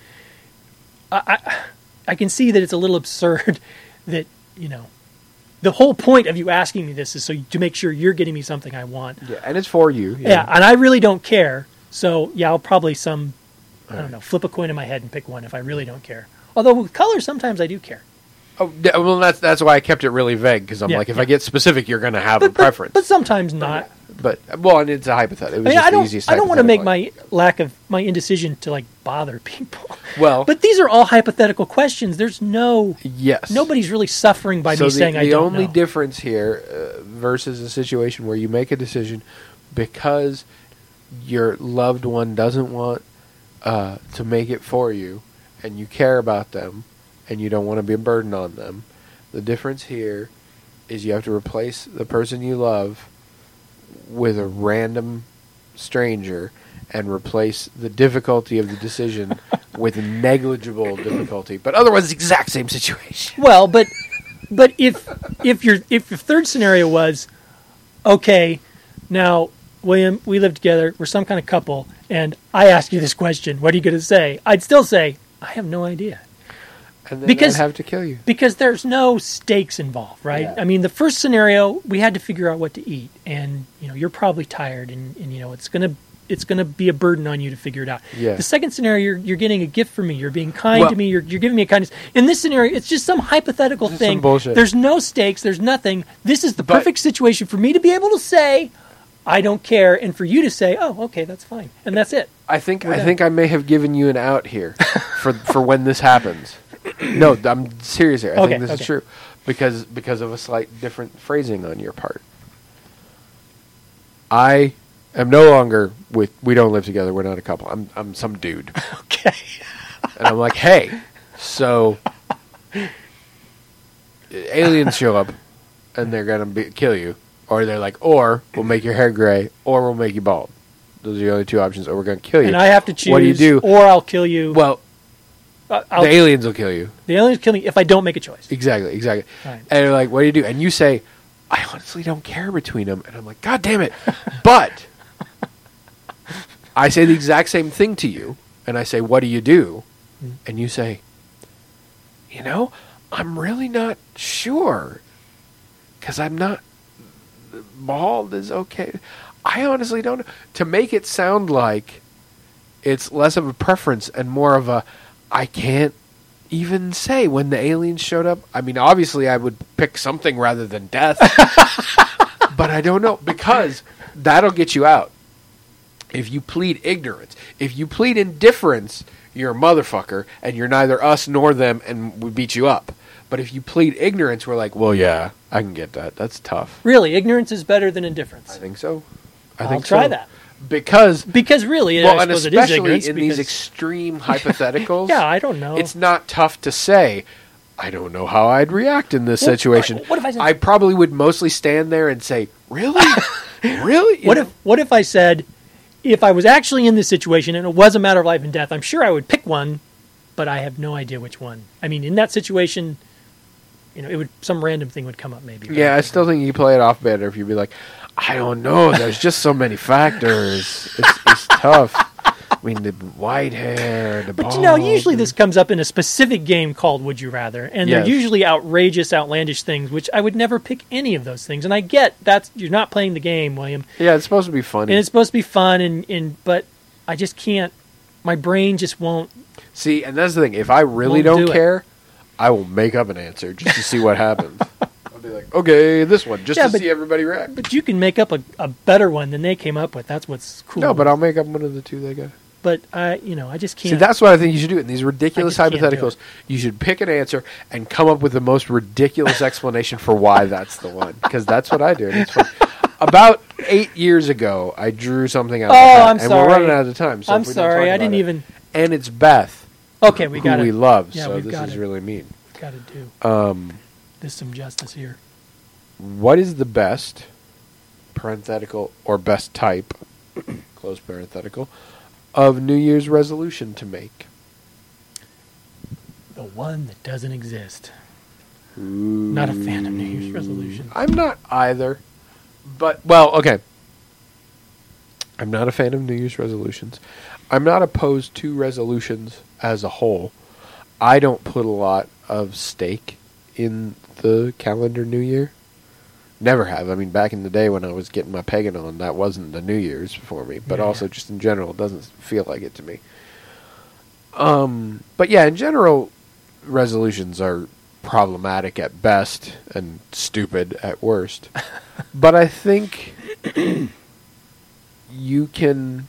I, I I can see that it's a little absurd that you know the whole point of you asking me this is so to make sure you're getting me something I want. Yeah, and it's for you. Yeah, and I really don't care. So yeah, I'll probably some I don't Alright. know flip a coin in my head and pick one if I really don't care. Although with colors, sometimes I do care. Oh, yeah, well, that's that's why I kept it really vague because I'm Yeah, like, if yeah. I get specific, you're going to have a But, but, preference. but sometimes not. But well, and it's a hypothetical. It was I, mean, just I the don't. easiest I don't want to make hypothetical. my lack of my indecision to like bother people. Well, But these are all hypothetical questions. There's no yes, nobody's really suffering by so me the, saying I the don't only know. difference here uh, versus a situation where you make a decision because your loved one doesn't want uh, to make it for you, and you care about them, and you don't want to be a burden on them. The difference here is you have to replace the person you love with a random stranger and replace the difficulty of the decision with negligible difficulty. But otherwise, it's the exact same situation. Well, but but if if your if your third scenario was okay, now William, we live together, we're some kind of couple, and I ask you this question, what are you going to say? I'd still say I have no idea. And then Because- I'd have to kill you. Because there's no stakes involved, right? Yeah. I mean, the first scenario, we had to figure out what to eat, and you know, you're probably tired, and, and you know, it's gonna it's gonna be a burden on you to figure it out. Yeah. The second scenario, you're you're getting a gift from me, you're being kind Well- to me, you're you're giving me a kindness. In this scenario, it's just some hypothetical This is thing. some bullshit. There's no stakes, there's nothing. This is the But- perfect situation for me to be able to say, I don't care, and for you to say, oh, okay, that's fine, and that's it. I think We're I done. think I may have given you an out here for for when this happens. No, I'm serious here. I Okay, think this okay. is true because because of a slight different phrasing on your part. I am no longer with. We don't live together. We're not a couple. I'm I'm some dude, Okay. and I'm like, hey, so aliens show up, and they're gonna be, kill you, or they're like, or we'll make your hair gray, or we'll make you bald. Those are the only two options, or we're gonna kill you. And I have to choose, What do you do? or I'll kill you. Well, Uh, I'll, the aliens will kill you. the aliens kill me if I don't make a choice. Exactly, exactly. Right. And they're like, what do you do? And you say, I honestly don't care between them. And I'm like, God damn it. But I say the exact same thing to you. And I say, what do you do? Mm. And you say, you know, I'm really not sure. Because I'm not, bald is okay. I honestly don't know. To make it sound like it's less of a preference and more of a, I can't even say when the aliens showed up. I mean, obviously I would pick something rather than death. But I don't know, because that'll get you out. If you plead ignorance, if you plead indifference, you're a motherfucker, and you're neither us nor them, and we beat you up. But if you plead ignorance, we're like, well, yeah, I can get that. That's tough. Really, ignorance is better than indifference. I think so. I I'll think try so. that. Because, Because really, well, I and suppose it is especially ignorance. in because, these extreme hypotheticals, yeah, I don't know. it's not tough to say, I don't know how I'd react in this Well, situation. what if I said- I probably would mostly stand there and say, really? Really? You What know? if what if I said, if I was actually in this situation and it was a matter of life and death, I'm sure I would pick one, but I have no idea which one. I mean, in that situation, you know, it would some random thing would come up maybe. Yeah, I still think you play it off better if you'd be like, I don't know. There's just so many factors. It's, it's tough. I mean, the white hair, the But you know, bald, usually and- this comes up in a specific game called Would You Rather, and Yes. they're usually outrageous, outlandish things, which I would never pick any of those things. And I get that's you're not playing the game, William, Yeah, it's supposed to be funny. and it's supposed to be fun, and, and but I just can't. My brain just won't. See, and that's the thing. If I really Won't don't do it. care, I will make up an answer just to see what happens. I'll be like, okay, this one, just Yeah, to but- see everybody react. But you can make up a, a better one than they came up with. That's what's cool. No, but I'll make up one of the two they got. But I, you know, I just can't. See, that's what I think you should do. In these ridiculous I just can't do hypotheticals, you should pick an answer and come up with the most ridiculous explanation for why that's the one. Because that's what I do. And it's fun. About eight years ago, I drew something out. Oh, of the hat, I'm and sorry. we're running out of time. So I'm if we don't sorry, talk I about didn't it- even. And it's Beth, Okay, we who got we to love. Yeah, so we've this got is it. really mean. got to do Um, this some justice here. what is the best parenthetical or best type close parenthetical of New Year's resolution to make? The one that doesn't exist. Not a fan of New Year's resolution. I'm not either. But, well, okay. I'm not a fan of New Year's resolutions. I'm not opposed to resolutions as a whole. I don't put a lot of stake in the calendar New Year. Never have. I mean, back in the day when I was getting my pagan on, that wasn't the New Year's for me. But Yeah. also, just in general, it doesn't feel like it to me. Um, but yeah, in general, resolutions are problematic at best and stupid at worst. But I think you can...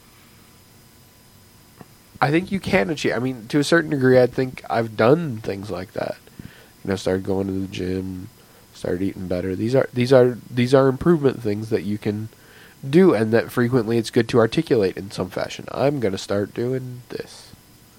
I think you can achieve... I mean, to a certain degree, I think I've done things like that. You know, started going to the gym, started eating better. These are these are these are improvement things that you can do, and that frequently it's good to articulate in some fashion. I'm going to start doing this.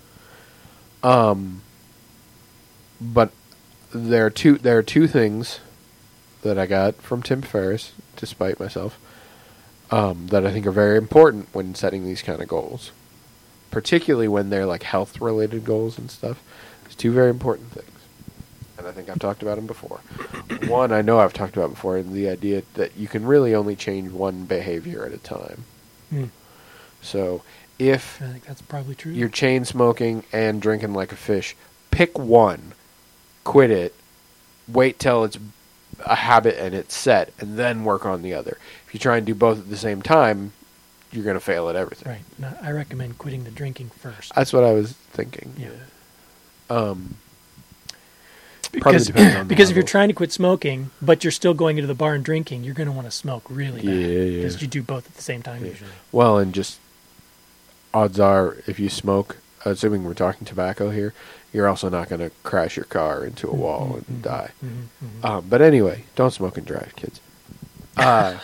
Um, but there are two there are two things that I got from Tim Ferriss, despite myself, um, that I think are very important when setting these kind of goals, particularly when they're like health related goals and stuff. There's two very important things. And I think I've talked about them before. One, I know I've talked about before, and the idea that you can really only change one behavior at a time. Hmm. So, if I think that's probably true. you're chain smoking and drinking like a fish, pick one, quit it, wait till it's a habit and it's set, and then work on the other. If you try and do both at the same time, you're going to fail at everything. Right. No, I recommend quitting the drinking first. That's what I was thinking. Yeah. Um, probably Because, depends on the because if you're level. trying to quit smoking, but you're still going into the bar and drinking, you're going to want to smoke really bad. Yeah, yeah. Because you do both at the same time Yeah. usually. Well, and just odds are, if you smoke, assuming we're talking tobacco here, you're also not going to crash your car into a wall Mhm, and mhm, die. mhm, mhm. Um, but anyway, don't smoke and drive, kids. Uh,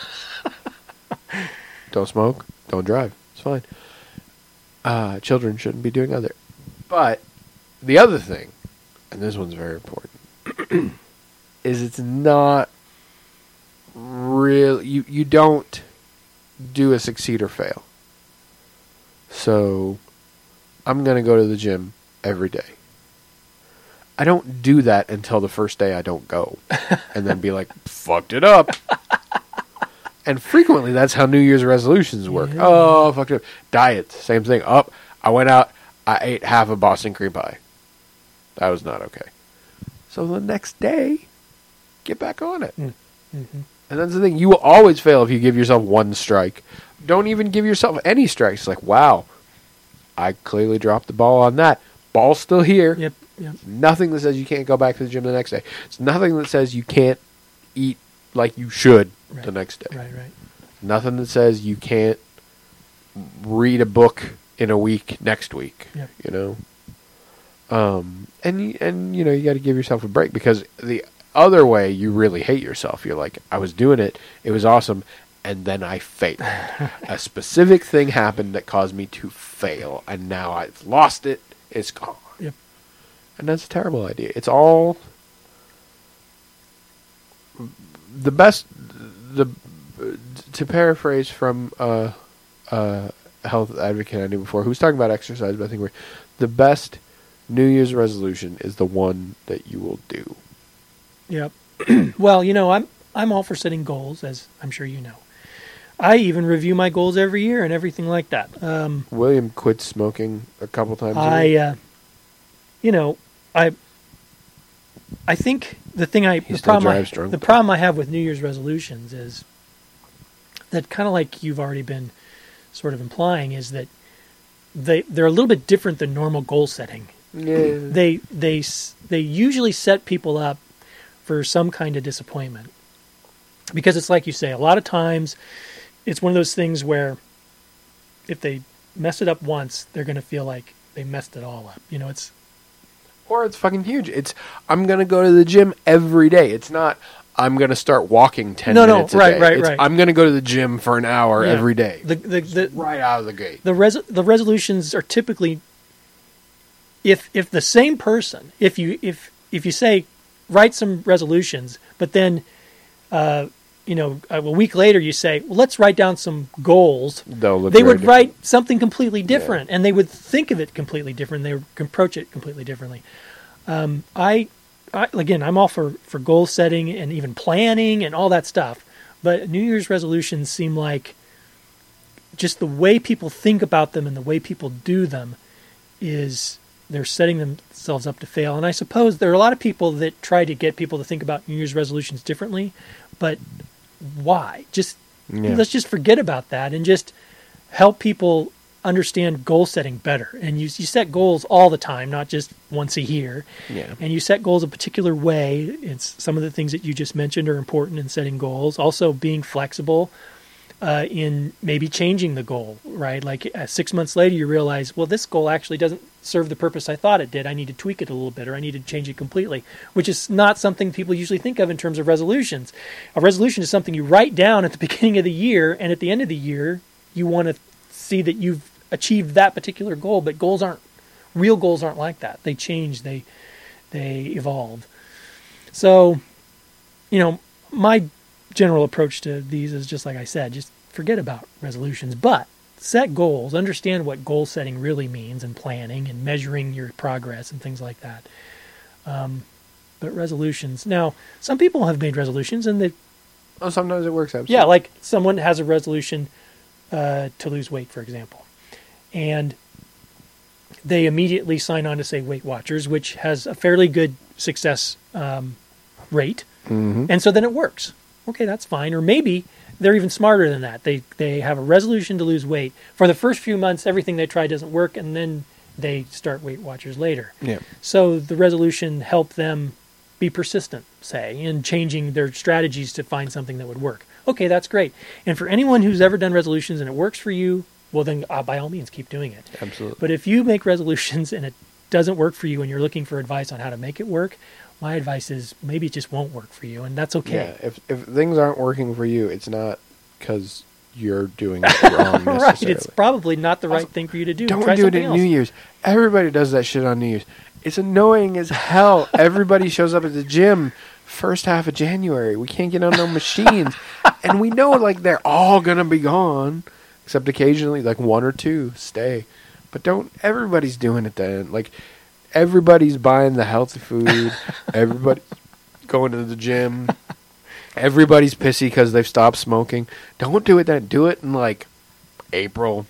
don't smoke, don't drive. It's fine. Uh, children shouldn't be doing other. But the other thing, and this one's very important, is it's not real. You you don't do a succeed or fail. So, I'm gonna go to the gym every day. I don't do that until the first day I don't go, and then be like, fucked it up. And frequently, that's how New Year's resolutions work. Yeah. Oh, fucked it up. Diet, same thing. Up, I went out, I ate half a Boston cream pie. That was not okay. So the next day, get back on it. Mm. Mhm. And that's the thing. You will always fail if you give yourself one strike. Don't even give yourself any strikes. Like, wow, I clearly dropped the ball on that. Ball's still here. Yep. Yep. Nothing that says you can't go back to the gym the next day. It's nothing that says you can't eat like you should Right. the next day. Right. Right. Nothing that says you can't read a book in a week next week. Yep. You know, um, and y- and you know you got to give yourself a break, because the other way you really hate yourself. You're like, I was doing it, it was awesome, and then I failed. A specific thing happened that caused me to fail, and now I've lost it. It's gone. Yep. And that's a terrible idea. It's all the best. The to paraphrase from uh, uh, a health advocate I knew before, who was talking about exercise, but I think we're the best New Year's resolution is the one that you will do. Yep. Well, you know, I'm I'm all for setting goals, as I'm sure you know. I even review my goals every year and everything like that. Um, William quit smoking a couple times. a I, week. uh, you know, I, I think the thing I He the still problem I, drives drunk. the problem I have with New Year's resolutions is that, kind of like you've already been sort of implying, is that they they're a little bit different than normal goal setting. Yeah. They they s- they usually set people up for some kind of disappointment, because it's like you say, a lot of times it's one of those things where if they mess it up once, they're going to feel like they messed it all up. You know, it's Or it's fucking huge. It's I'm gonna go to the gym every day. It's not I'm gonna start walking ten No, no, minutes a right, day. right, It's, right. I'm gonna go to the gym for an hour Yeah. every day. the the the, right out of the gate. the res the resolutions are typically, if if the same person, if you if if you say write some resolutions, but then uh, you know a week later you say, well, let's write down some goals. They'll look They very would different. write something completely different, and they would think of it completely different. They would approach it completely differently. Um, I, I again, I'm all for, for goal setting and even planning and all that stuff, but New Year's resolutions seem like just the way people think about them and the way people do them is they're setting themselves up to fail. And I suppose there are a lot of people that try to get people to think about New Year's resolutions differently, but why? Just Yeah. let's just forget about that and just help people understand goal setting better. And you you set goals all the time, not just once a year. Yeah. And you set goals a particular way. It's some of the things that you just mentioned are important in setting goals. Also, being flexible uh, in maybe changing the goal, right? Like uh, six months later, you realize, well, this goal actually doesn't serve the purpose I thought it did. I need to tweak it a little bit, or I need to change it completely, which is not something people usually think of in terms of resolutions. A resolution is something you write down at the beginning of the year, and at the end of the year, you want to see that you've achieved that particular goal. But goals aren't, real goals aren't like that. They change, they they evolve. So, you know, my general approach to these is just like I said, just forget about resolutions, but set goals, understand what goal setting really means, and planning and measuring your progress and things like that. Um, but resolutions, now, some people have made resolutions and they, Oh, sometimes it works out. yeah, like someone has a resolution uh, to lose weight, for example, and they immediately sign on to say Weight Watchers, which has a fairly good success um, rate. hmm And so then it works. Okay, that's fine. Or maybe they're even smarter than that. They they have a resolution to lose weight. For the first few months, everything they try doesn't work, and then they start Weight Watchers later. Yeah. So the resolution helped them be persistent, say, in changing their strategies to find something that would work. Okay, that's great. And for anyone who's ever done resolutions and it works for you, well then uh, by all means keep doing it. Absolutely. But if you make resolutions and it doesn't work for you and you're looking for advice on how to make it work, my advice is maybe it just won't work for you, and that's okay. Yeah. If if things aren't working for you, it's not because you're doing it wrong necessarily. Right, it's probably not the right Also, thing for you to do. Don't Try do it something at else. New Year's. Everybody does that shit on New Year's. It's annoying as hell. Everybody shows up at the gym first half of January. We can't get on no machines, and we know like they're all gonna be gone, except occasionally like one or two stay. But don't. Everybody's doing it then. Like everybody's buying the healthy food. Everybody's going to the gym. Everybody's pissy because they've stopped smoking. Don't do it then. Do it in like April.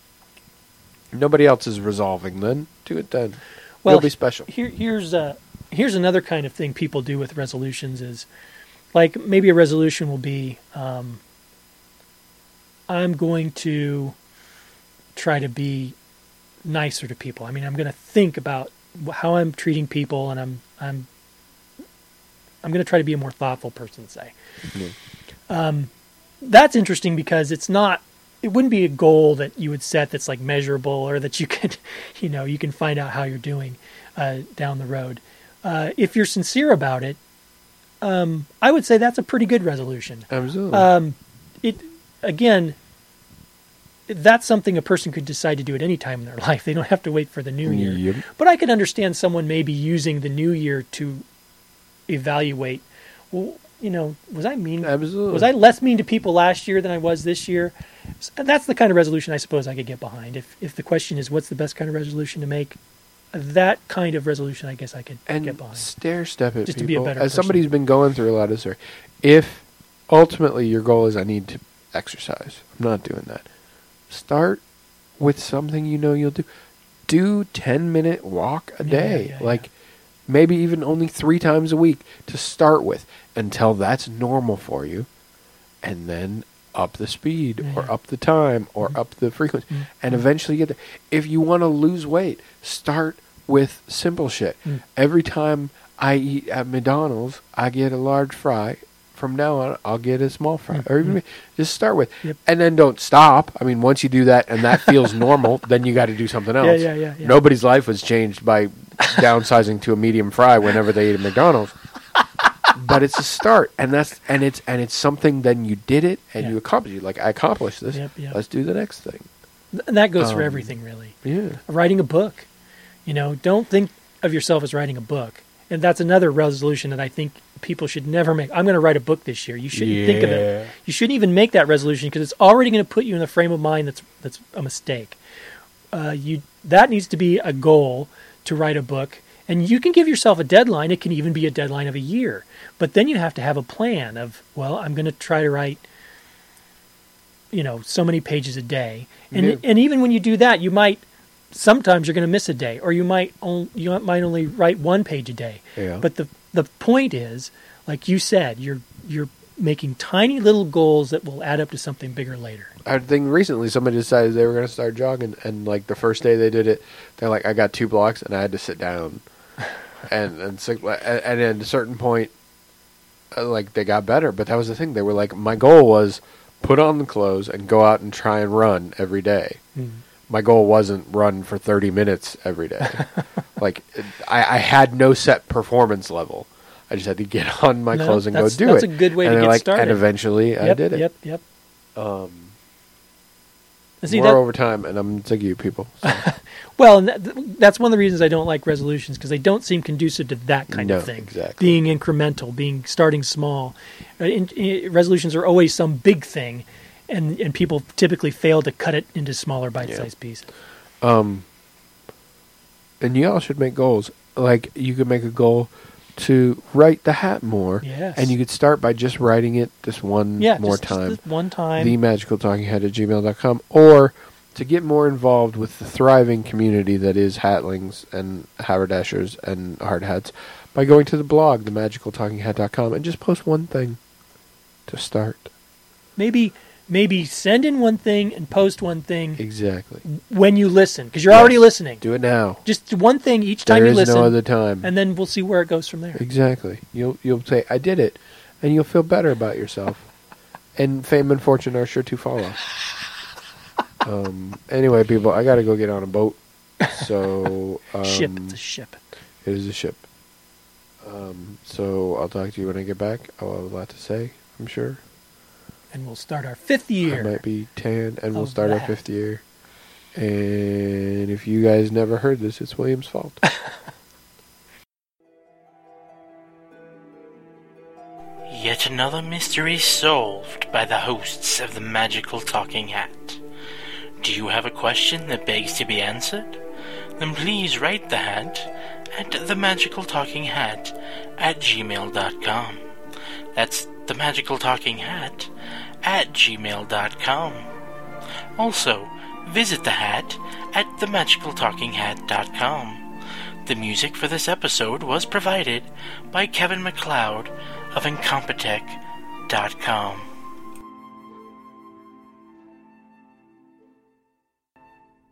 Nobody else is resolving then. Do it then. Well, It'll be special. Here, here's uh, here's another kind of thing people do with resolutions is, like maybe a resolution will be, um, I'm going to try to be nicer to people. I mean, I'm going to think about how I'm treating people, and I'm I'm I'm going to try to be a more thoughtful person. Say, Yeah. um, that's interesting because it's not it wouldn't be a goal that you would set that's like measurable or that you could, you know, you can find out how you're doing uh, down the road. Uh, if you're sincere about it, um, I would say that's a pretty good resolution. Absolutely. Um, it again, that's something a person could decide to do at any time in their life. They don't have to wait for the new year. Yep. But I could understand someone maybe using the new year to evaluate. Well, you know, was I mean? Absolutely. Was I less mean to people last year than I was this year? And that's the kind of resolution I suppose I could get behind. If if the question is what's the best kind of resolution to make, that kind of resolution I guess I could and get behind. stair step it, Just people. to be a better As person. somebody who's been going through a lot of this, if ultimately your goal is I need to exercise, I'm not doing that. Start with something you know you'll do. Do ten minute walk a Yeah, day, yeah, yeah, like maybe even only three times a week to start with, until that's normal for you, and then up the speed Yeah, or yeah. up the time or Mhm. up the frequency, Mhm. and eventually get there. If you want to lose weight, start with simple shit. Mm. Every time I eat at McDonald's, I get a large fry. From now on, I'll get a small fry, Mm, or even mm. just start with, Yep. and then don't stop. I mean, once you do that and that feels normal, then you got to do something Yeah, else. yeah, yeah, yeah. Nobody's life was changed by downsizing to a medium fry whenever they eat at McDonald's. But it's a start, and that's and it's and it's something. Then you did it, and Yeah. you accomplished it. Like I accomplished this. Yep, yep. Let's do the next thing. And that goes for Um, everything, really. Yeah. Writing a book. You know, don't think of yourself as writing a book. And that's another resolution that I think people should never make. I'm going to write a book this year. You shouldn't think of Yeah. it. You shouldn't even make that resolution because it's already going to put you in a frame of mind that's that's a mistake. Uh, you that needs to be a goal to write a book, and you can give yourself a deadline. It can even be a deadline of a year. But then you have to have a plan of, well, I'm going to try to write, you know, so many pages a day. And Yeah. and even when you do that, you might sometimes you're going to miss a day, or you might on, you might only write one page a day. Yeah. But the the point is, like you said, you're you're making tiny little goals that will add up to something bigger later. I think recently somebody decided they were going to start jogging, and like the first day they did it, they're like, I got two blocks, and I had to sit down, and and sit, and and at a certain point, uh, like they got better. But that was the thing. They were like, my goal was put on the clothes and go out and try and run every day. My goal wasn't run for thirty minutes every day. Like it, I, I had no set performance level. I just had to get on my No, clothes and go that's- do that's it. a good way and to they're get like, started. And eventually, I Yep, did it. Yep, yep. Um, See, more that- over time, and I'm sick of you people. So. Well, and that, that's one of the reasons I don't like resolutions because they don't seem conducive to that kind No, of thing. exactly. Being incremental, being starting small. Uh, in, in, resolutions are always some big thing, and and people typically fail to cut it into smaller bite-sized pieces. Um, and you all should make goals. Like you could make a goal to write the hat more. Yes. And you could start by just writing it just one Yeah, more just, just time. this one time. the magical talking head at gmail dot com, or to get more involved with the thriving community that is hatlings and haberdashers and hard hats by going to the blog, the magical talking hat dot com, and just post one thing to start. maybe maybe send in one thing and post one thing Exactly. when you listen because you're Yes. already listening. Do it now. Just one thing each time There you is listen, no other time. and then we'll see where it goes from there. Exactly. You'll you'll say I did it, and you'll feel better about yourself. And fame and fortune are sure to follow. um. Anyway, people, I gotta go get on a boat. So um, ship, it's a ship. It is a ship. Um. So I'll talk to you when I get back. I'll have a lot to say. I'm sure. And we'll start our fifth year. I might be tan, and we'll of start our that. fifth year. And if you guys never heard this, it's William's fault. Yet another mystery solved by the hosts of the Magical Talking Hat. Do you have a question that begs to be answered? Then please write the hat at the Magical Talking Hat at gmail dot com. That's the Magical Talking Hat at gmail dot com. Also, visit the hat at the magical talking hat dot com. The music for this episode was provided by Kevin MacLeod of incompetech dot com.